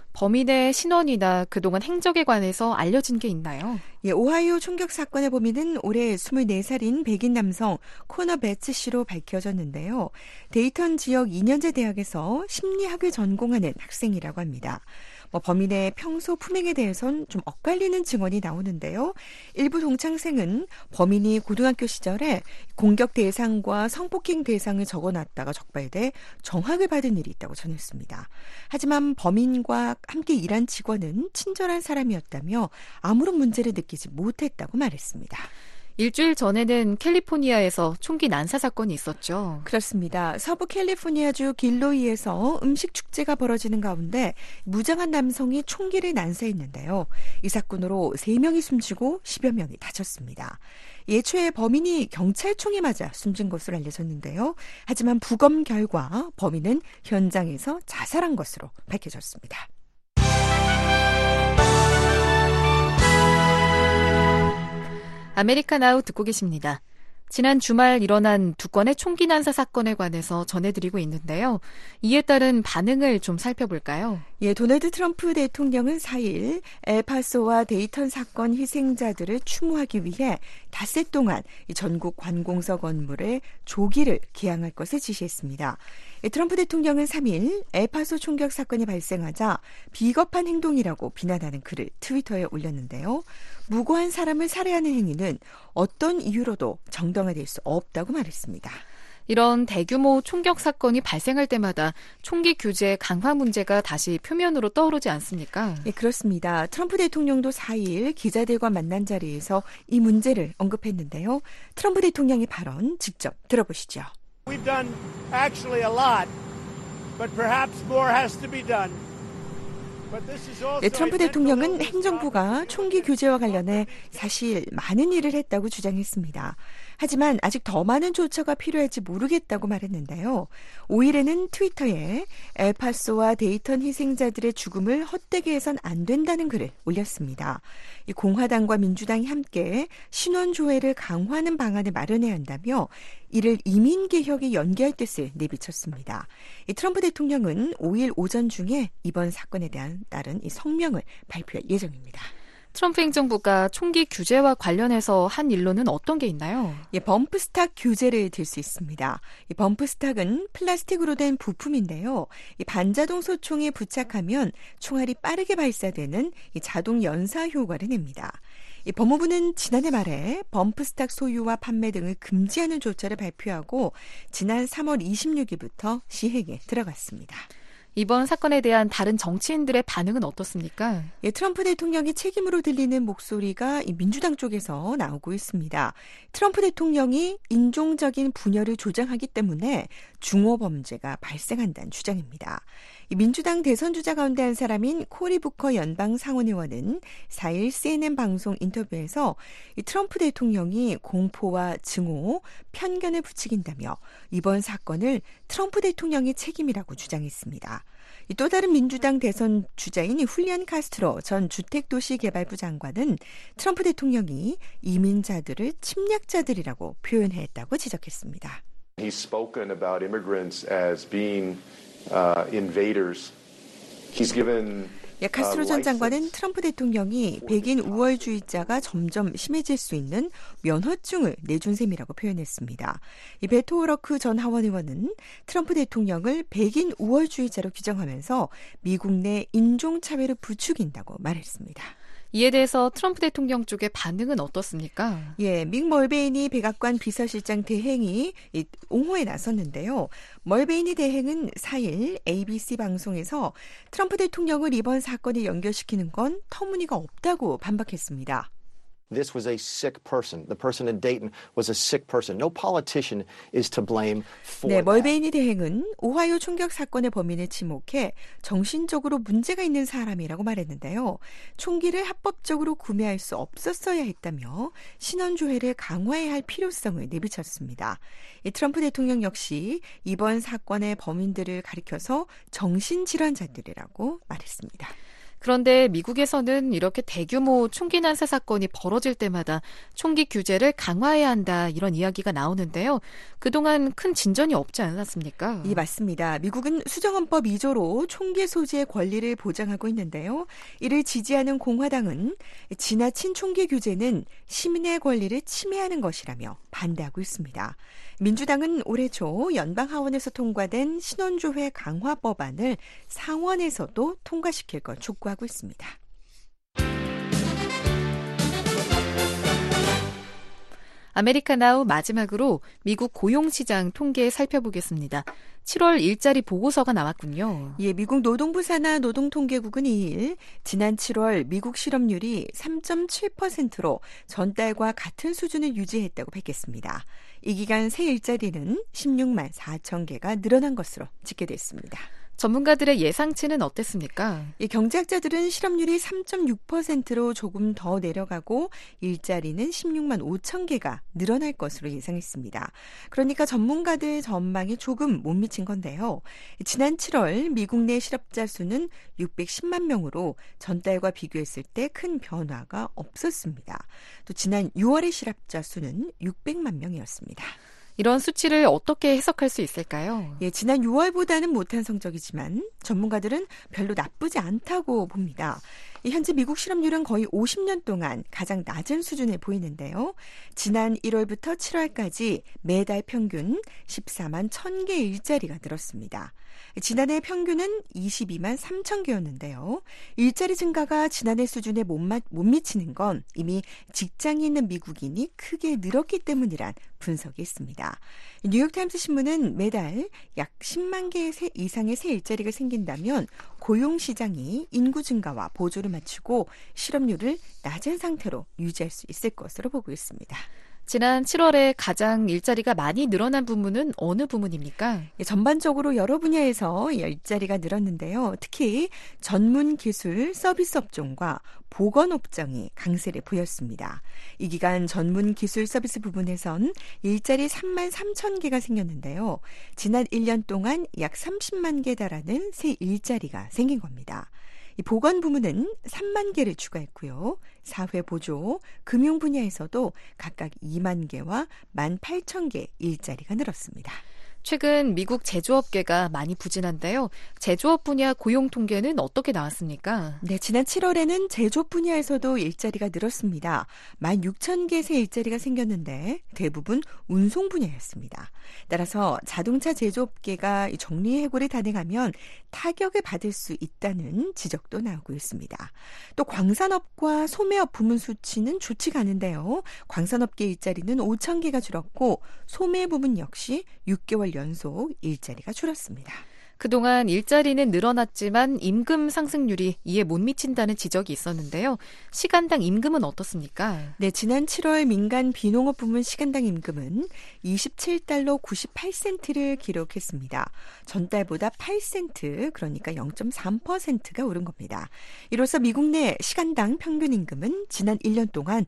범인의 신원이나 그동안 행적에 관해서 알려진 게 있나요? 예, 오하이오 총격 사건의 범인은 올해 24살인 백인 남성 코너 베츠 씨로 밝혀졌는데요. 데이턴 지역 2년제 대학에서 심리학을 전공하는 학생이라고 합니다. 범인의 평소 품행에 대해선 좀 엇갈리는 증언이 나오는데요. 일부 동창생은 범인이 고등학교 시절에 공격 대상과 성폭행 대상을 적어놨다가 적발돼 정학을 받은 일이 있다고 전했습니다. 하지만 범인과 함께 일한 직원은 친절한 사람이었다며 아무런 문제를 느끼지 못했다고 말했습니다. 일주일 전에는 캘리포니아에서 총기 난사 사건이 있었죠. 그렇습니다. 서부 캘리포니아주 길로이에서 음식 축제가 벌어지는 가운데 무장한 남성이 총기를 난사했는데요. 이 사건으로 3명이 숨지고 10여 명이 다쳤습니다. 예초에 범인이 경찰총에 맞아 숨진 것으로 알려졌는데요. 하지만 부검 결과 범인은 현장에서 자살한 것으로 밝혀졌습니다. 아메리카나우 듣고 계십니다. 지난 주말 일어난 두 건의 총기 난사 사건에 관해서 전해드리고 있는데요. 이에 따른 반응을 좀 살펴볼까요? 예, 도널드 트럼프 대통령은 4일 엘파소와 데이턴 사건 희생자들을 추모하기 위해 닷새 동안 전국 관공서 건물에 조기를 기항할 것을 지시했습니다. 트럼프 대통령은 3일 엘파소 총격 사건이 발생하자 비겁한 행동이라고 비난하는 글을 트위터에 올렸는데요. 무고한 사람을 살해하는 행위는 어떤 이유로도 정당화될 수 없다고 말했습니다. 이런 대규모 총격 사건이 발생할 때마다 총기 규제 강화 문제가 다시 표면으로 떠오르지 않습니까? 네, 그렇습니다. 트럼프 대통령도 4일 기자들과 만난 자리에서 이 문제를 언급했는데요. 트럼프 대통령의 발언 직접 들어보시죠. We've done actually a lot, but perhaps more has to be done. 네, 트럼프 대통령은 행정부가 총기 규제와 관련해 사실 많은 일을 했다고 주장했습니다. 하지만 아직 더 많은 조처가 필요할지 모르겠다고 말했는데요. 5일에는 트위터에 엘파소와 데이턴 희생자들의 죽음을 헛되게 해선 안 된다는 글을 올렸습니다. 이 공화당과 민주당이 함께 신원조회를 강화하는 방안을 마련해야 한다며 이를 이민개혁에 연계할 뜻을 내비쳤습니다. 이 트럼프 대통령은 5일 오전 중에 이번 사건에 따른 이 성명을 발표할 예정입니다. 트럼프 행정부가 총기 규제와 관련해서 한 일로는 어떤 게 있나요? 예, 범프스탁 규제를 들 수 있습니다. 이 범프스탁은 플라스틱으로 된 부품인데요. 이 반자동 소총에 부착하면 총알이 빠르게 발사되는 이 자동 연사 효과를 냅니다. 이 법무부는 지난해 말에 범프스탁 소유와 판매 등을 금지하는 조처를 발표하고 지난 3월 26일부터 시행에 들어갔습니다. 이번 사건에 대한 다른 정치인들의 반응은 어떻습니까? 예, 트럼프 대통령의 책임으로 들리는 목소리가 이 민주당 쪽에서 나오고 있습니다. 트럼프 대통령이 인종적인 분열을 조장하기 때문에 중호범죄가 발생한다는 주장입니다. 이 민주당 대선 주자 가운데 한 사람인 코리 부커 연방 상원의원은 4일 CNN 방송 인터뷰에서 이 트럼프 대통령이 공포와 증오, 편견을 부추긴다며 이번 사건을 트럼프 대통령의 책임이라고 주장했습니다. 또 다른 민주당 대선 주자인 훌리안 카스트로 전 주택도시개발부 장관은 트럼프 대통령이 이민자들을 침략자들이라고 표현했다고 지적했습니다. He's spoken about immigrants as being invaders. He's given 카스트로 전 장관은 트럼프 대통령이 백인 우월주의자가 점점 심해질 수 있는 면허증을 내준 셈이라고 표현했습니다. 이 베토 오러크 전 하원 의원은 트럼프 대통령을 백인 우월주의자로 규정하면서 미국 내 인종차별을 부추긴다고 말했습니다. 이에 대해서 트럼프 대통령 쪽의 반응은 어떻습니까? 예, 믹 멀베이니 백악관 비서실장 대행이 옹호에 나섰는데요. 멀베이니 대행은 4일 ABC 방송에서 트럼프 대통령을 이번 사건에 연결시키는 건 터무니가 없다고 반박했습니다. This was a sick person. The person in Dayton was a sick person. No politician is to blame for 네, that. 멀베이니 대행은 오하이오 총격 사건의 범인을 지목해 정신적으로 문제가 있는 사람이라고 말했는데요. 총기를 합법적으로 구매할 수 없었어야 했다며 신원조회를 강화해야 할 필요성을 내비쳤습니다. 이 트럼프 대통령 역시 이번 사건의 범인들을 가리켜서 정신질환자들이라고 말했습니다. 그런데 미국에서는 이렇게 대규모 총기 난사 사건이 벌어질 때마다 총기 규제를 강화해야 한다 이런 이야기가 나오는데요. 그동안 큰 진전이 없지 않았습니까? 예, 맞습니다. 미국은 수정헌법 2조로 총기 소지의 권리를 보장하고 있는데요. 이를 지지하는 공화당은 지나친 총기 규제는 시민의 권리를 침해하는 것이라며 반대하고 있습니다. 민주당은 올해 초 연방하원에서 통과된 신원조회 강화 법안을 상원에서도 통과시킬 걸 촉구하고 있습니다. 아메리카나우 마지막으로 미국 고용시장 통계 살펴보겠습니다. 7월 일자리 보고서가 나왔군요. 예, 미국 노동부 산하 노동통계국은 2일 지난 7월 미국 실업률이 3.7%로 전달과 같은 수준을 유지했다고 밝혔습니다. 이 기간 새 일자리는 16만 4천 개가 늘어난 것으로 집계됐습니다. 전문가들의 예상치는 어땠습니까? 이 경제학자들은 실업률이 3.6%로 조금 더 내려가고 일자리는 16만 5천 개가 늘어날 것으로 예상했습니다. 그러니까 전문가들 전망이 조금 못 미친 건데요. 지난 7월 미국 내 실업자 수는 610만 명으로 전달과 비교했을 때 큰 변화가 없었습니다. 또 지난 6월의 실업자 수는 600만 명이었습니다. 이런 수치를 어떻게 해석할 수 있을까요? 지난 6월보다는 못한 성적이지만 전문가들은 별로 나쁘지 않다고 봅니다. 현재 미국 실업률은 거의 50년 동안 가장 낮은 수준을 보이는데요. 지난 1월부터 7월까지 매달 평균 14만 1,000개 일자리가 늘었습니다. 지난해 평균은 22만 3천 개였는데요. 일자리 증가가 지난해 수준에 못 미치는 건 이미 직장이 있는 미국인이 크게 늘었기 때문이란 분석이 있습니다. 뉴욕타임스 신문은 매달 약 10만 개 이상의 새 일자리가 생긴다면 고용시장이 인구 증가와 보조를 맞추고 실업률을 낮은 상태로 유지할 수 있을 것으로 보고 있습니다. 지난 7월에 가장 일자리가 많이 늘어난 부문은 어느 부문입니까? 전반적으로 여러 분야에서 일자리가 늘었는데요. 특히 전문 기술 서비스 업종과 보건 업종이 강세를 보였습니다. 이 기간 전문 기술 서비스 부분에선 일자리 3만 3천 개가 생겼는데요. 지난 1년 동안 약 30만 개 달하는 새 일자리가 생긴 겁니다. 이 보건 부문은 3만 개를 추가했고요. 사회보조, 금융 분야에서도 각각 2만 개와 18,000개 일자리가 늘었습니다. 최근 미국 제조업계가 많이 부진한데요. 제조업 분야 고용 통계는 어떻게 나왔습니까? 네, 지난 7월에는 제조업 분야에서도 일자리가 늘었습니다. 16,000개 새 일자리가 생겼는데 대부분 운송 분야였습니다. 따라서 자동차 제조업계가 정리해고를 단행하면 타격을 받을 수 있다는 지적도 나오고 있습니다. 또 광산업과 소매업 부문 수치는 좋지가 않은데요. 광산업계 일자리는 5,000개가 줄었고 소매 부문 역시 6개월 연속 일자리가 줄었습니다. 그동안 일자리는 늘어났지만 임금 상승률이 이에 못 미친다는 지적이 있었는데요. 시간당 임금은 어떻습니까? 네, 지난 7월 민간 비농업 부문 시간당 임금은 27달러 98센트를 기록했습니다. 전달보다 8센트, 그러니까 0.3%가 오른 겁니다. 이로써 미국 내 시간당 평균 임금은 지난 1년 동안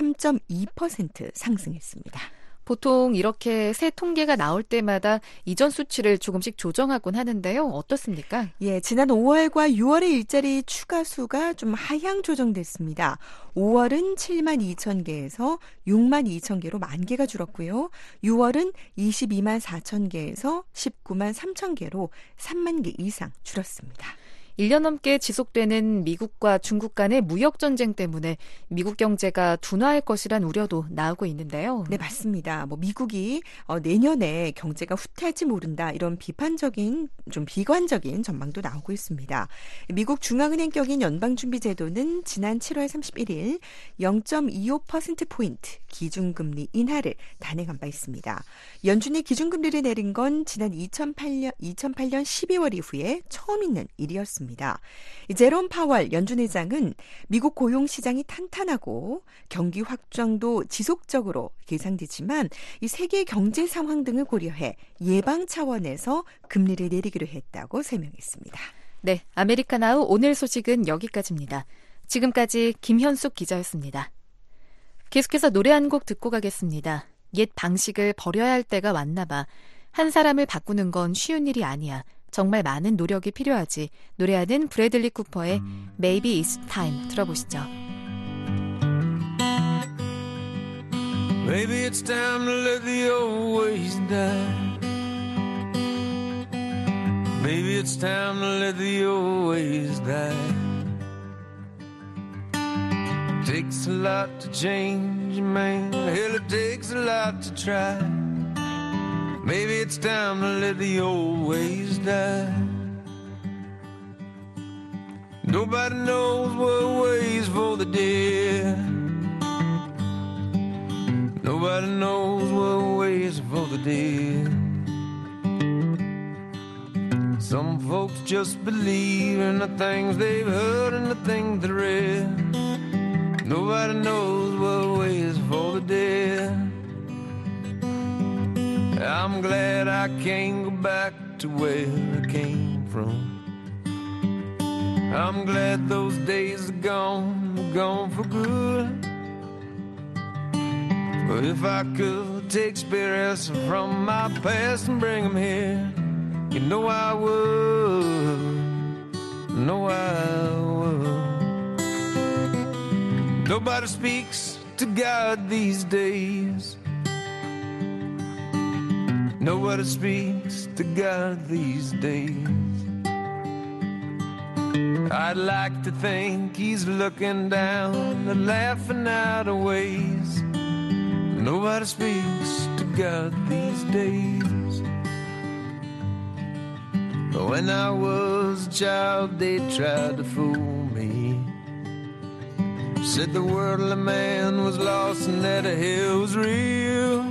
3.2% 상승했습니다. 보통 이렇게 새 통계가 나올 때마다 이전 수치를 조금씩 조정하곤 하는데요. 어떻습니까? 지난 5월과 6월의 일자리 추가 수가 좀 하향 조정됐습니다. 5월은 7만 2천 개에서 6만 2천 개로 1만 개가 줄었고요. 6월은 22만 4천 개에서 19만 3천 개로 3만 개 이상 줄었습니다. 1년 넘게 지속되는 미국과 중국 간의 무역 전쟁 때문에 미국 경제가 둔화할 것이란 우려도 나오고 있는데요. 네, 맞습니다. 미국이 내년에 경제가 후퇴할지 모른다 이런 비판적인 좀 비관적인 전망도 나오고 있습니다. 미국 중앙은행격인 연방준비제도는 지난 7월 31일 0.25%포인트 기준금리 인하를 단행한 바 있습니다. 연준이 기준금리를 내린 건 지난 2008년 12월 이후에 처음 있는 일이었습니다. 제롬 파월 연준 의장은 미국 고용 시장이 탄탄하고 경기 확장도 지속적으로 예상되지만 이 세계 경제 상황 등을 고려해 예방 차원에서 금리를 내리기로 했다고 설명했습니다. 네, 아메리카나우 오늘 소식은 여기까지입니다. 지금까지 김현숙 기자였습니다. 계속해서 노래 한 곡 듣고 가겠습니다. 옛 방식을 버려야 할 때가 왔나 봐. 한 사람을 바꾸는 건 쉬운 일이 아니야. 정말 많은 노력이 필요하지. 노래하는 브래들리 쿠퍼의 Maybe It's Time 들어보시죠. Maybe it's time to let the old ways die. Maybe it's time to let the old ways die. It takes a lot to change a man. Hell, it takes a lot to try. Maybe it's time to let the old ways die. Nobody knows what ways for the dead. Nobody knows what ways for the dead. Some folks just believe in the things they've heard and the things they read. Nobody knows what ways for the dead. I'm glad I can't go back to where I came from. I'm glad those days are gone for good. But if I could take spirits from my past and bring them here, you know I would, know I would. Nobody speaks to God these days. Nobody speaks to God these days. I'd like to think he's looking down and laughing out of ways. Nobody speaks to God these days. But when I was a child, they tried to fool me. Said the world of man was lost and that hell was real.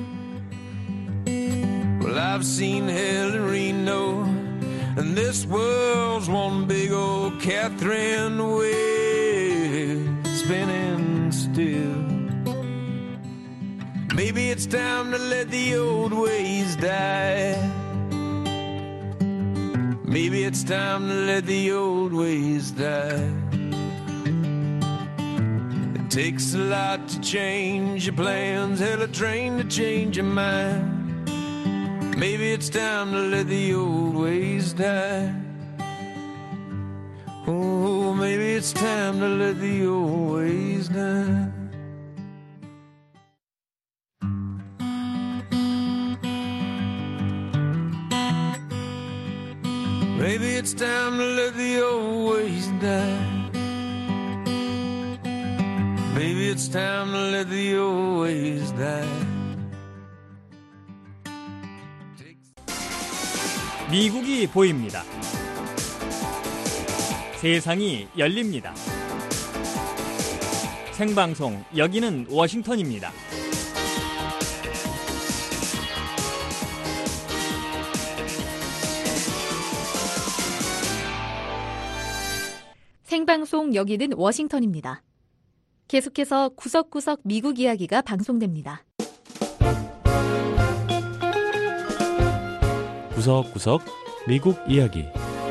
Well, I've seen hell in Reno, and this world's one big old Catherine wheel spinning still. Maybe it's time to let the old ways die. Maybe it's time to let the old ways die. It takes a lot to change your plans, hell, a train to change your mind. Maybe it's time to let the old ways die. Oh, maybe it's time to let the old ways die. Maybe it's time to let the old ways die. Maybe it's time to let the old ways die. 미국이 보입니다. 세상이 열립니다. 생방송 여기는 워싱턴입니다. 생방송 여기는 워싱턴입니다. 계속해서 구석구석 미국 이야기가 방송됩니다. 구석구석 미국 이야기.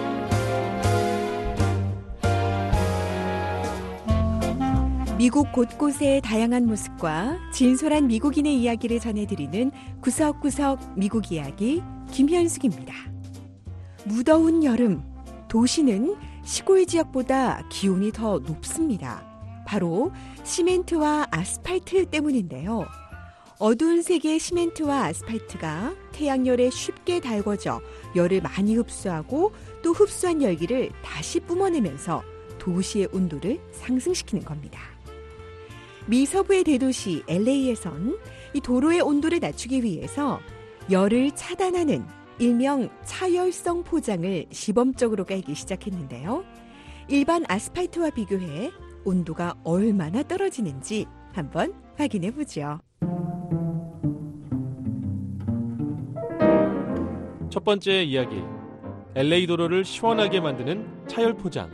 미국 곳곳의 다양한 모습과 진솔한 미국인의 이야기를 전해드리는 구석구석 미국 이야기 김현숙입니다. 무더운 여름, 도시는 시골 지역보다 기온이 더 높습니다. 바로 시멘트와 아스팔트 때문인데요. 어두운 색의 시멘트와 아스팔트가 태양열에 쉽게 달궈져 열을 많이 흡수하고 또 흡수한 열기를 다시 뿜어내면서 도시의 온도를 상승시키는 겁니다. 미 서부의 대도시 LA에선 이 도로의 온도를 낮추기 위해서 열을 차단하는 일명 차열성 포장을 시범적으로 깔기 시작했는데요. 일반 아스팔트와 비교해 온도가 얼마나 떨어지는지 한번 확인해 보죠. 첫 번째 이야기. LA 도로를 시원하게 만드는 차열 포장.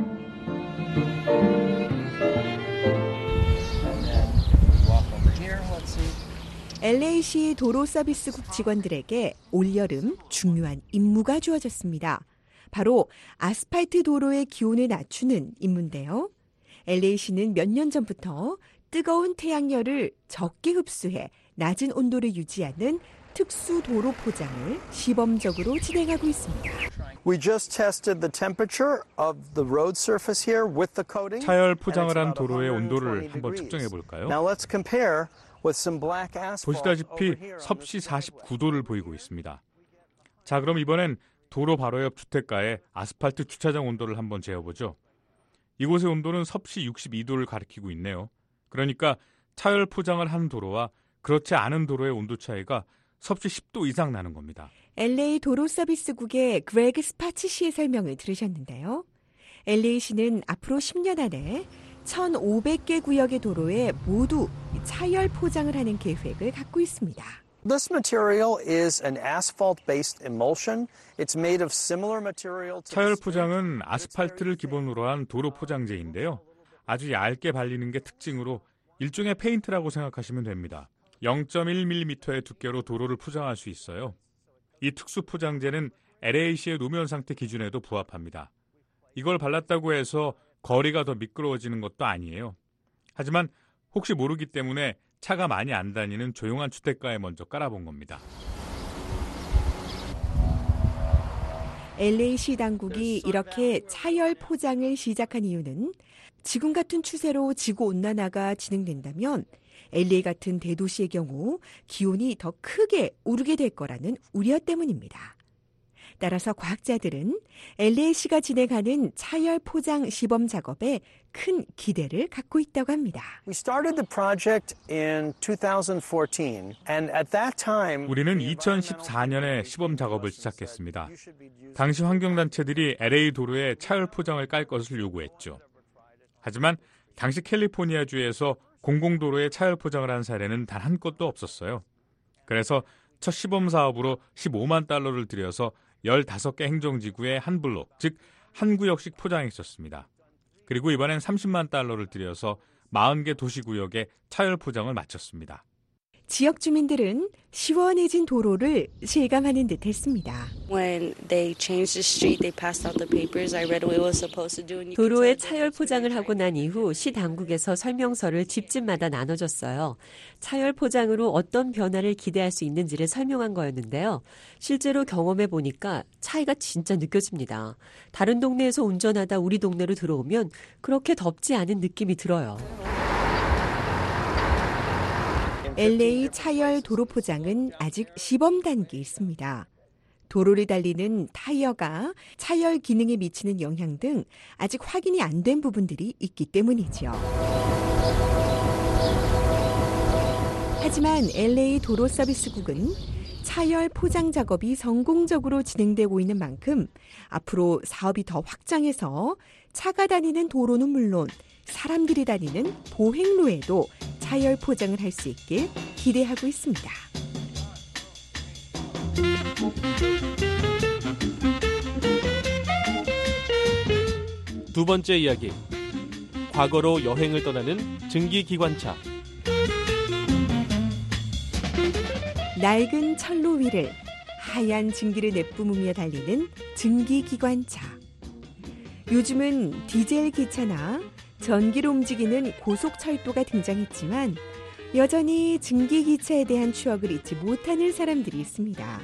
LA시 도로서비스국 직원들에게 올여름 중요한 임무가 주어졌습니다. 바로 아스팔트 도로의 기온을 낮추는 임무인데요. LA시는 몇 년 전부터 뜨거운 태양열을 적게 흡수해 낮은 온도를 유지하는 특수 도로 포장을 시범적으로 진행하고 있습니다. We just tested the temperature of the road surface here with the coating. 차열 포장을 한 도로의 온도를 한번 측정해 볼까요? Now let's compare with some black asphalt. 보시다시피 섭씨 49도를 보이고 있습니다. 자, 그럼 이번엔 도로 바로 옆 주택가의 아스팔트 주차장 온도를 한번 재어보죠. 이곳의 온도는 섭씨 62도를 가리키고 있네요. 그러니까 차열 포장을 한 도로와 그렇지 않은 도로의 온도 차이가 섭씨 10도 이상 나는 겁니다. LA 도로서비스국의 그레그 스파츠 씨의 설명을 들으셨는데요. LA시는 앞으로 10년 안에 1,500개 구역의 도로에 모두 차열 포장을 하는 계획을 갖고 있습니다. This material is an asphalt-based emulsion. It's made of similar material to 차열 포장은 아스팔트를 기본으로 한 도로 포장재인데요. 아주 얇게 발리는 게 특징으로 일종의 페인트라고 생각하시면 됩니다. 0.1mm의 두께로 도로를 포장할 수 있어요. 이 특수 포장재는 LA시의 노면 상태 기준에도 부합합니다. 이걸 발랐다고 해서 거리가 더 미끄러워지는 것도 아니에요. 하지만 혹시 모르기 때문에 차가 많이 안 다니는 조용한 주택가에 먼저 깔아본 겁니다. LA시 당국이 이렇게 차열 포장을 시작한 이유는 지금 같은 추세로 지구온난화가 진행된다면 LA 같은 대도시의 경우 기온이 더 크게 오르게 될 거라는 우려 때문입니다. 따라서 과학자들은 LA시가 진행하는 차열 포장 시범 작업에 큰 기대를 갖고 있다고 합니다. We started the project in 2014, and at that time 우리는 2014년에 시범 작업을 시작했습니다. 당시 환경단체들이 LA 도로에 차열 포장을 깔 것을 요구했죠. 하지만 당시 캘리포니아주에서 공공도로에 차열 포장을 한 사례는 단 한 건도 없었어요. 그래서 첫 시범 사업으로 15만 달러를 들여서 15개 행정지구에 한 블록, 즉 한 구역씩 포장했었습니다. 그리고 이번엔 30만 달러를 들여서 40개 도시구역에 차열 포장을 마쳤습니다. 지역 주민들은 시원해진 도로를 실감하는 듯 했습니다. 도로에 차열 포장을 하고 난 이후 시 당국에서 설명서를 집집마다 나눠줬어요. 차열 포장으로 어떤 변화를 기대할 수 있는지를 설명한 거였는데요. 실제로 경험해 보니까 차이가 진짜 느껴집니다. 다른 동네에서 운전하다 우리 동네로 들어오면 그렇게 덥지 않은 느낌이 들어요. LA 차열 도로 포장은 아직 시범 단계에 있습니다. 도로를 달리는 타이어가 차열 기능에 미치는 영향 등 아직 확인이 안 된 부분들이 있기 때문이죠. 하지만 LA 도로 서비스국은 차열 포장 작업이 성공적으로 진행되고 있는 만큼 앞으로 사업이 더 확장해서 차가 다니는 도로는 물론 사람들이 다니는 보행로에도 차열 포장을 할 수 있길 기대하고 있습니다. 두 번째 이야기. 과거로 여행을 떠나는 증기기관차. 낡은 철로 위를 하얀 증기를 내뿜으며 달리는 증기기관차. 요즘은 디젤 기차나 전기로 움직이는 고속철도가 등장했지만 여전히 증기기차에 대한 추억을 잊지 못하는 사람들이 있습니다.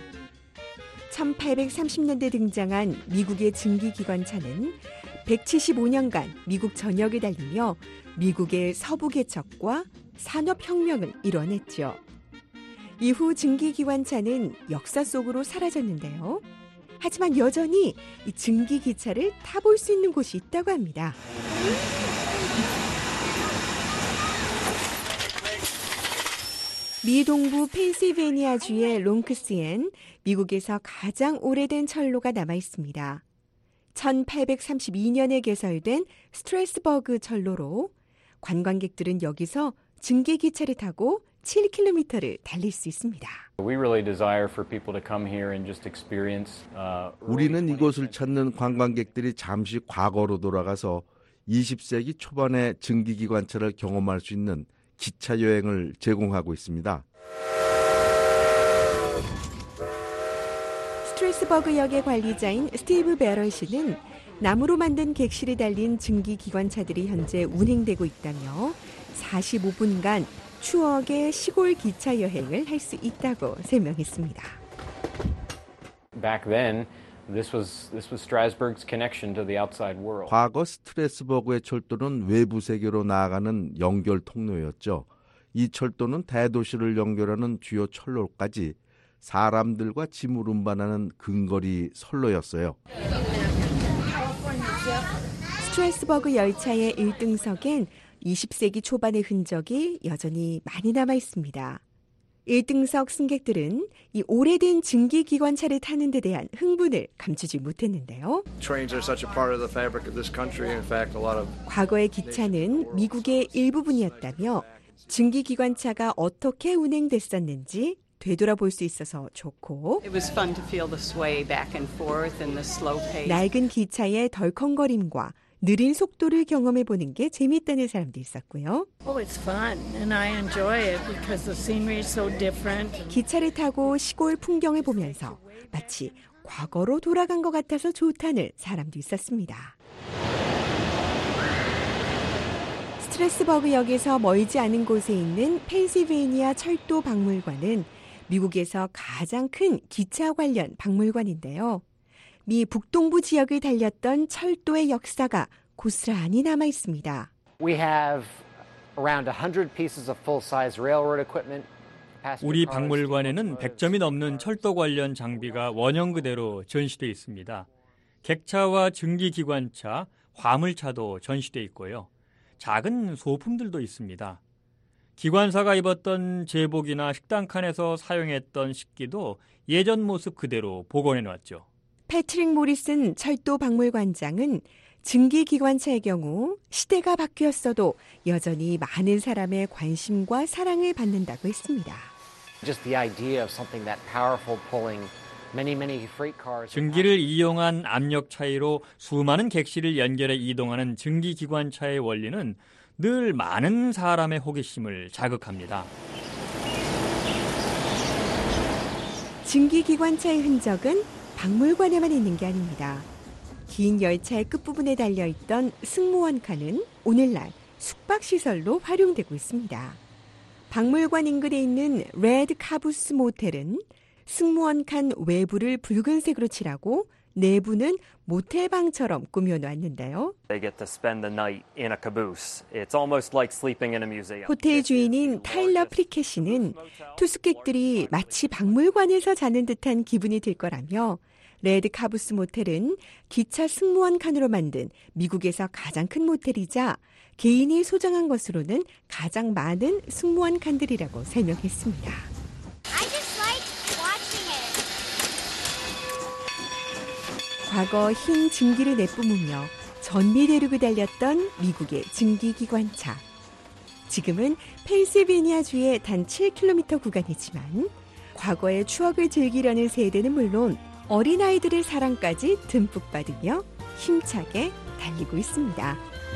1830년대 등장한 미국의 증기기관차는 175년간 미국 전역을 달리며 미국의 서부 개척과 산업혁명을 이뤄냈죠. 이후 증기기관차는 역사 속으로 사라졌는데요. 하지만 여전히 이 증기기차를 타볼 수 있는 곳이 있다고 합니다. 미 동부 펜실베니아주의 롱크스엔 미국에서 가장 오래된 철로가 남아 있습니다. 1832년에 개설된 스트래스버그 철로로 관광객들은 여기서 증기기차를 타고 7km를 달릴 수 있습니다. 우리는 이곳을 찾는 관광객들이 잠시 과거로 돌아가서 20세기 초반의 증기기관차를 경험할 수 있는 기차 여행을 제공하고 있습니다. 스트래스버그 역의 관리자인 스티브 베럴 씨는 나무로 만든 객실이 달린 증기기관차들이 현재 운행되고 있다며 45분간 추억의 시골 기차 여행을 할 수 있다고 설명했습니다. Back then, this was Strasbourg's connection to the outside world. 과거 스트래스버그의 철도는 외부 세계로 나아가는 연결 통로였죠. 이 철도는 대도시를 연결하는 주요 철로까지 사람들과 짐을 운반하는 근거리 선로였어요. 스트래스버그 열차의 1등석엔 20세기 초반의 흔적이 여전히 많이 남아 있습니다. 1등석 승객들은 이 오래된 증기기관차를 타는 데 대한 흥분을 감추지 못했는데요. 과거의 기차는 미국의 일부분이었다며 증기기관차가 어떻게 운행됐었는지 되돌아볼 수 있어서 좋고 낡은 기차의 덜컹거림과 느린 속도를 경험해보는 게 재미있다는 사람도 있었고요. 기차를 타고 시골 풍경을 보면서 마치 과거로 돌아간 것 같아서 좋다는 사람도 있었습니다. 스트래스버그역에서 멀지 않은 곳에 있는 펜실베이니아 철도 박물관은 미국에서 가장 큰 기차 관련 박물관인데요. 미 북동부 지역을 달렸던 철도의 역사가 고스란히 남아 있습니다. We have around 100 pieces of full-size railroad equipment. 우리 박물관에는 100점이 넘는 철도 관련 장비가 원형 그대로 전시돼 있습니다. 객차와 증기기관차, 화물차도 전시돼 있고요. 작은 소품들도 있습니다. 기관사가 입었던 제복이나 식당 칸에서 사용했던 식기도 예전 모습 그대로 복원해 놨죠. 패트릭 모리슨 철도 박물관장은 증기기관차의 경우 시대가 바뀌었어도 여전히 많은 사람의 관심과 사랑을 받는다고 했습니다. Just the idea of something that powerful pulling many freight cars. 증기를 이용한 압력 차이로 수많은 객실을 연결해 이동하는 증기기관차의 원리는 늘 많은 사람의 호기심을 자극합니다. 증기기관차의 흔적은 박물관에만 있는 게 아닙니다. 긴 열차의 끝부분에 달려있던 승무원 칸은 오늘날 숙박시설로 활용되고 있습니다. 박물관 인근에 있는 레드 카부스 모텔은 승무원 칸 외부를 붉은색으로 칠하고 내부는 모텔방처럼 꾸며놓았는데요. 호텔 주인인 타일러 프리켓시는 투숙객들이 마치 박물관에서 자는 듯한 기분이 들 거라며 레드 카부스 모텔은 기차 승무원 칸으로 만든 미국에서 가장 큰 모텔이자 개인이 소장한 것으로는 가장 많은 승무원 칸들이라고 설명했습니다. 과거 흰 증기를 내뿜으며 전미대륙을 달렸던 미국의 증기기관차. 지금은 펜실베이니아주의 단 7km 구간이지만 과거의 추억을 즐기려는 세대는 물론 어린아이들의 사랑까지 듬뿍 받으며 힘차게 달리고 있습니다.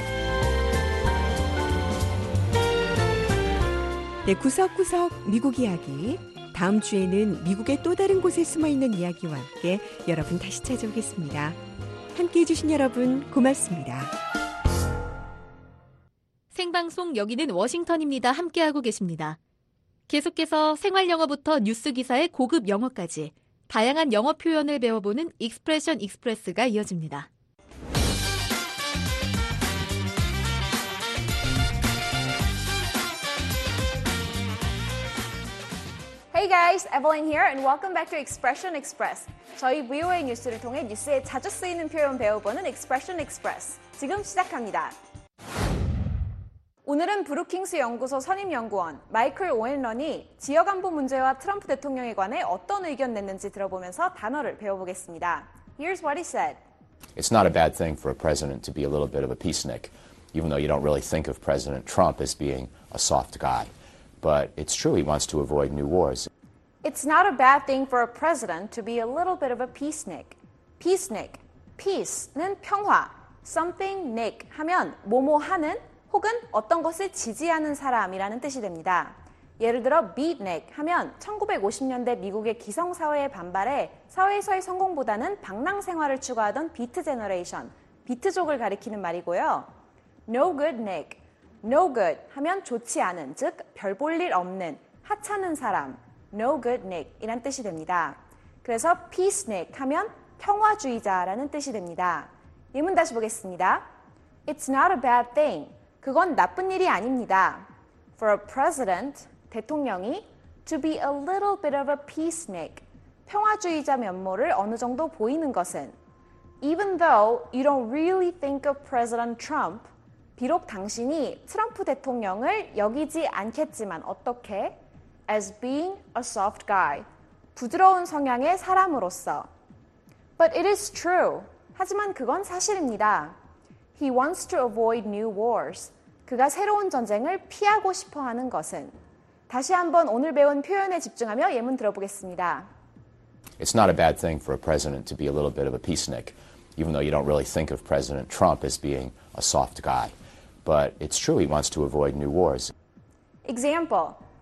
네, 구석구석 미국 이야기. 다음 주에는 미국의 또 다른 곳에 숨어있는 이야기와 함께 여러분 다시 찾아오겠습니다. 함께해 주신 여러분 고맙습니다. 생방송 여기는 워싱턴입니다. 함께하고 계십니다. 계속해서 생활영어부터 뉴스 기사의 고급 영어까지 다양한 영어 표현을 배워보는 익스프레션 익스프레스가 이어집니다. Hey guys, Evelyn here and welcome back to Expression Express. 저희 VOA 뉴스를 통해 뉴스에 자주 쓰이는 표현 배워보는 Expression Express. 지금 시작합니다. 오늘은 브루킹스 연구소 선임연구원 마이클 오앤런이 지역 안보 문제와 트럼프 대통령에 관해 어떤 의견 냈는지 들어보면서 단어를 배워보겠습니다. Here's what he said. It's not a bad thing for a president to be a little bit of a peacenik, even though you don't really think of President Trump as being a soft guy. But it's true he wants to avoid new wars. It's not a bad thing for a president to be a little bit of a peacenik. Peacenik, peace는 평화, something nick 하면 뭐뭐 하는 혹은 어떤 것을 지지하는 사람이라는 뜻이 됩니다. 예를 들어 beatnik 하면 1950년대 미국의 기성사회의 반발에 사회에서의 성공보다는 방랑 생활을 추구하던 비트 제너레이션, 비트족을 가리키는 말이고요. No good nick, no good 하면 좋지 않은, 즉 별 볼 일 없는, 하찮은 사람, no good nick 이란 뜻이 됩니다. 그래서 peacenik 하면 평화주의자라는 뜻이 됩니다. 예문 다시 보겠습니다. It's not a bad thing. 그건 나쁜 일이 아닙니다. For a president, 대통령이 to be a little bit of a peacenik, 평화주의자 면모를 어느 정도 보이는 것은 even though you don't really think of President Trump, 비록 당신이 트럼프 대통령을 여기지 않겠지만 어떻게? As being a soft guy, 부드러운 성향의 사람으로서. But it is true. 하지만 그건 사실입니다. He wants to avoid new wars. 그가 새로운 전쟁을 피하고 싶어 하는 것은. 다시 한번 오늘 배운 표현에 집중하며 예문 들어보겠습니다. It's not a bad thing for a president to be a little bit of a peacenik, even though you don't really think of President Trump as being a soft guy. But it's true he wants to avoid new wars. Example.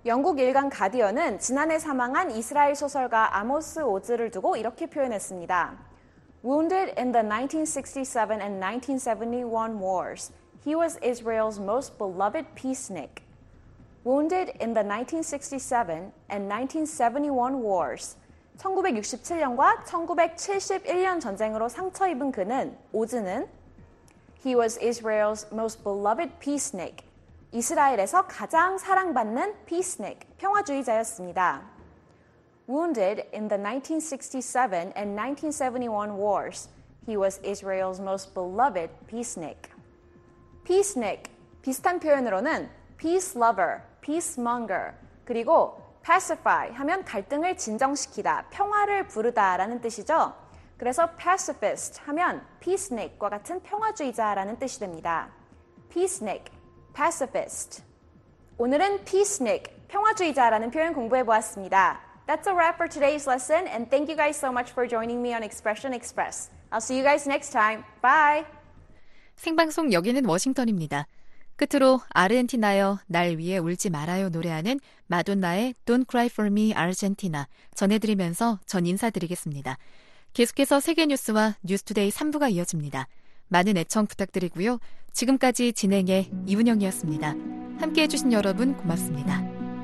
영국 일간 가디언은 지난해 사망한 이스라엘 소설가 아모스 오즈를 두고 이렇게 표현했습니다. Wounded in the 1967 and 1971 wars, he was Israel's most beloved peacenik. Wounded in the 1967 and 1971 wars, 1967년과 1971년 전쟁으로 상처 입은 그는, 오즈는 He was Israel's most beloved peacenik. 이스라엘에서 가장 사랑받는 peacenik, 평화주의자였습니다. Wounded in the 1967 and 1971 wars, he was Israel's most beloved peacenik. peacenik, 비슷한 표현으로는 peace lover, peacemonger, 그리고 pacify 하면 갈등을 진정시키다, 평화를 부르다라는 뜻이죠. 그래서 pacifist 하면 peacenik과 같은 평화주의자라는 뜻이 됩니다. peacenik, pacifist. 오늘은 peacenik, 평화주의자라는 표현 공부해 보았습니다. That's a wrap for today's lesson, and thank you guys so much for joining me on Expression Express. I'll see you guys next time. Bye! 생방송 여기는 워싱턴입니다. 끝으로 아르헨티나여 날 위해 울지 말아요 노래하는 마돈나의 Don't Cry For Me Argentina 전해드리면서 전 인사드리겠습니다. 계속해서 세계뉴스와 뉴스투데이 3부가 이어집니다. 많은 애청 부탁드리고요. 지금까지 진행의 이은영이었습니다. 함께해 주신 여러분 고맙습니다.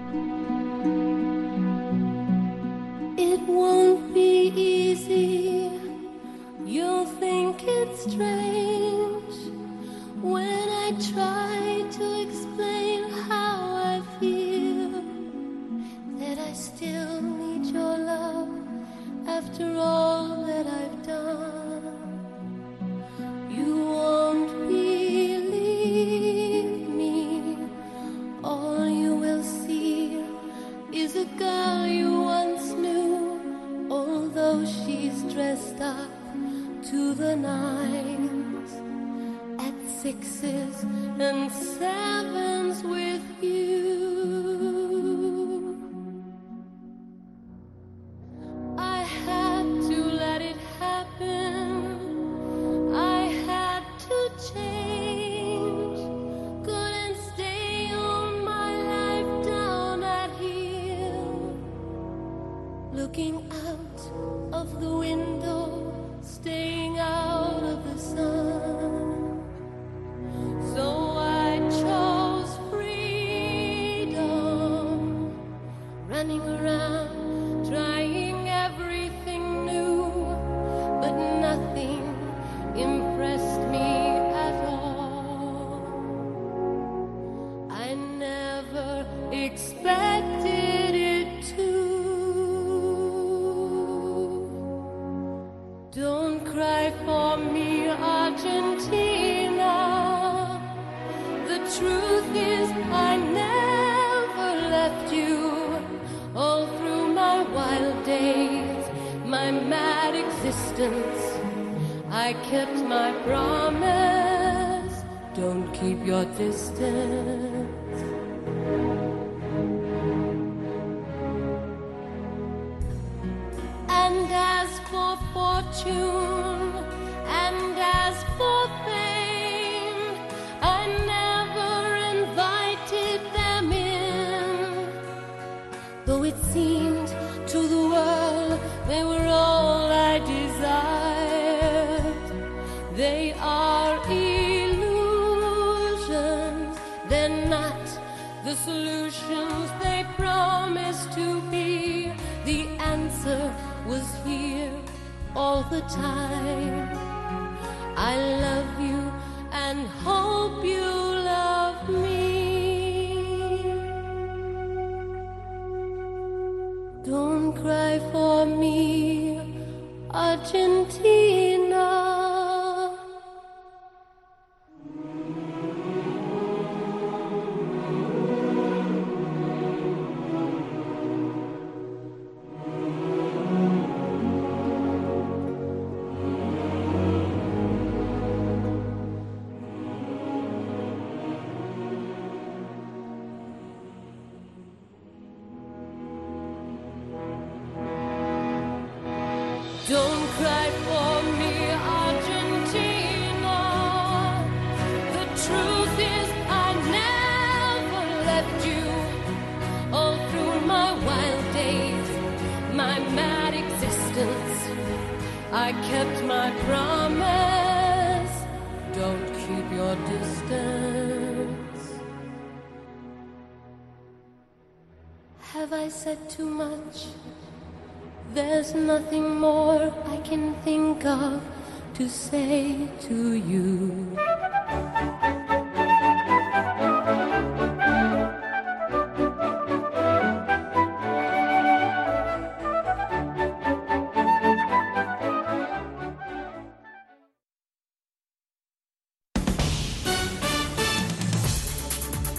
It won't be easy. You'll think it's strange when I try to explain how I feel, that I still need your love after all that I've done. You won't believe me. All you will see is a girl you once knew, although she's dressed up to the nines, at 6s and 7s with you. I had to let it happen. I had to change. Couldn't stay on my life down at heel. Looking out of the window, staying out of the sun. So I chose freedom, running around, trying everything new, but nothing impressed me at all. I never expected it to. Don't cry for me, Argentina. The truth is I never left you. All through my wild days, my mad existence, I kept my promise. Don't keep your distance. And as for fortune, and as for fame, I never invited them in. Though it seemed to the world they were all I desired. They are illusions, they're not the solutions they promised to be. The answer was here all the time. I love you and hope you love me. Don't cry for me, Argentina. Don't cry for me, Argentina. The truth is I never left you. All I kept my promise. Don't keep your distance. Have I said too much? There's nothing more I can think of to say to you.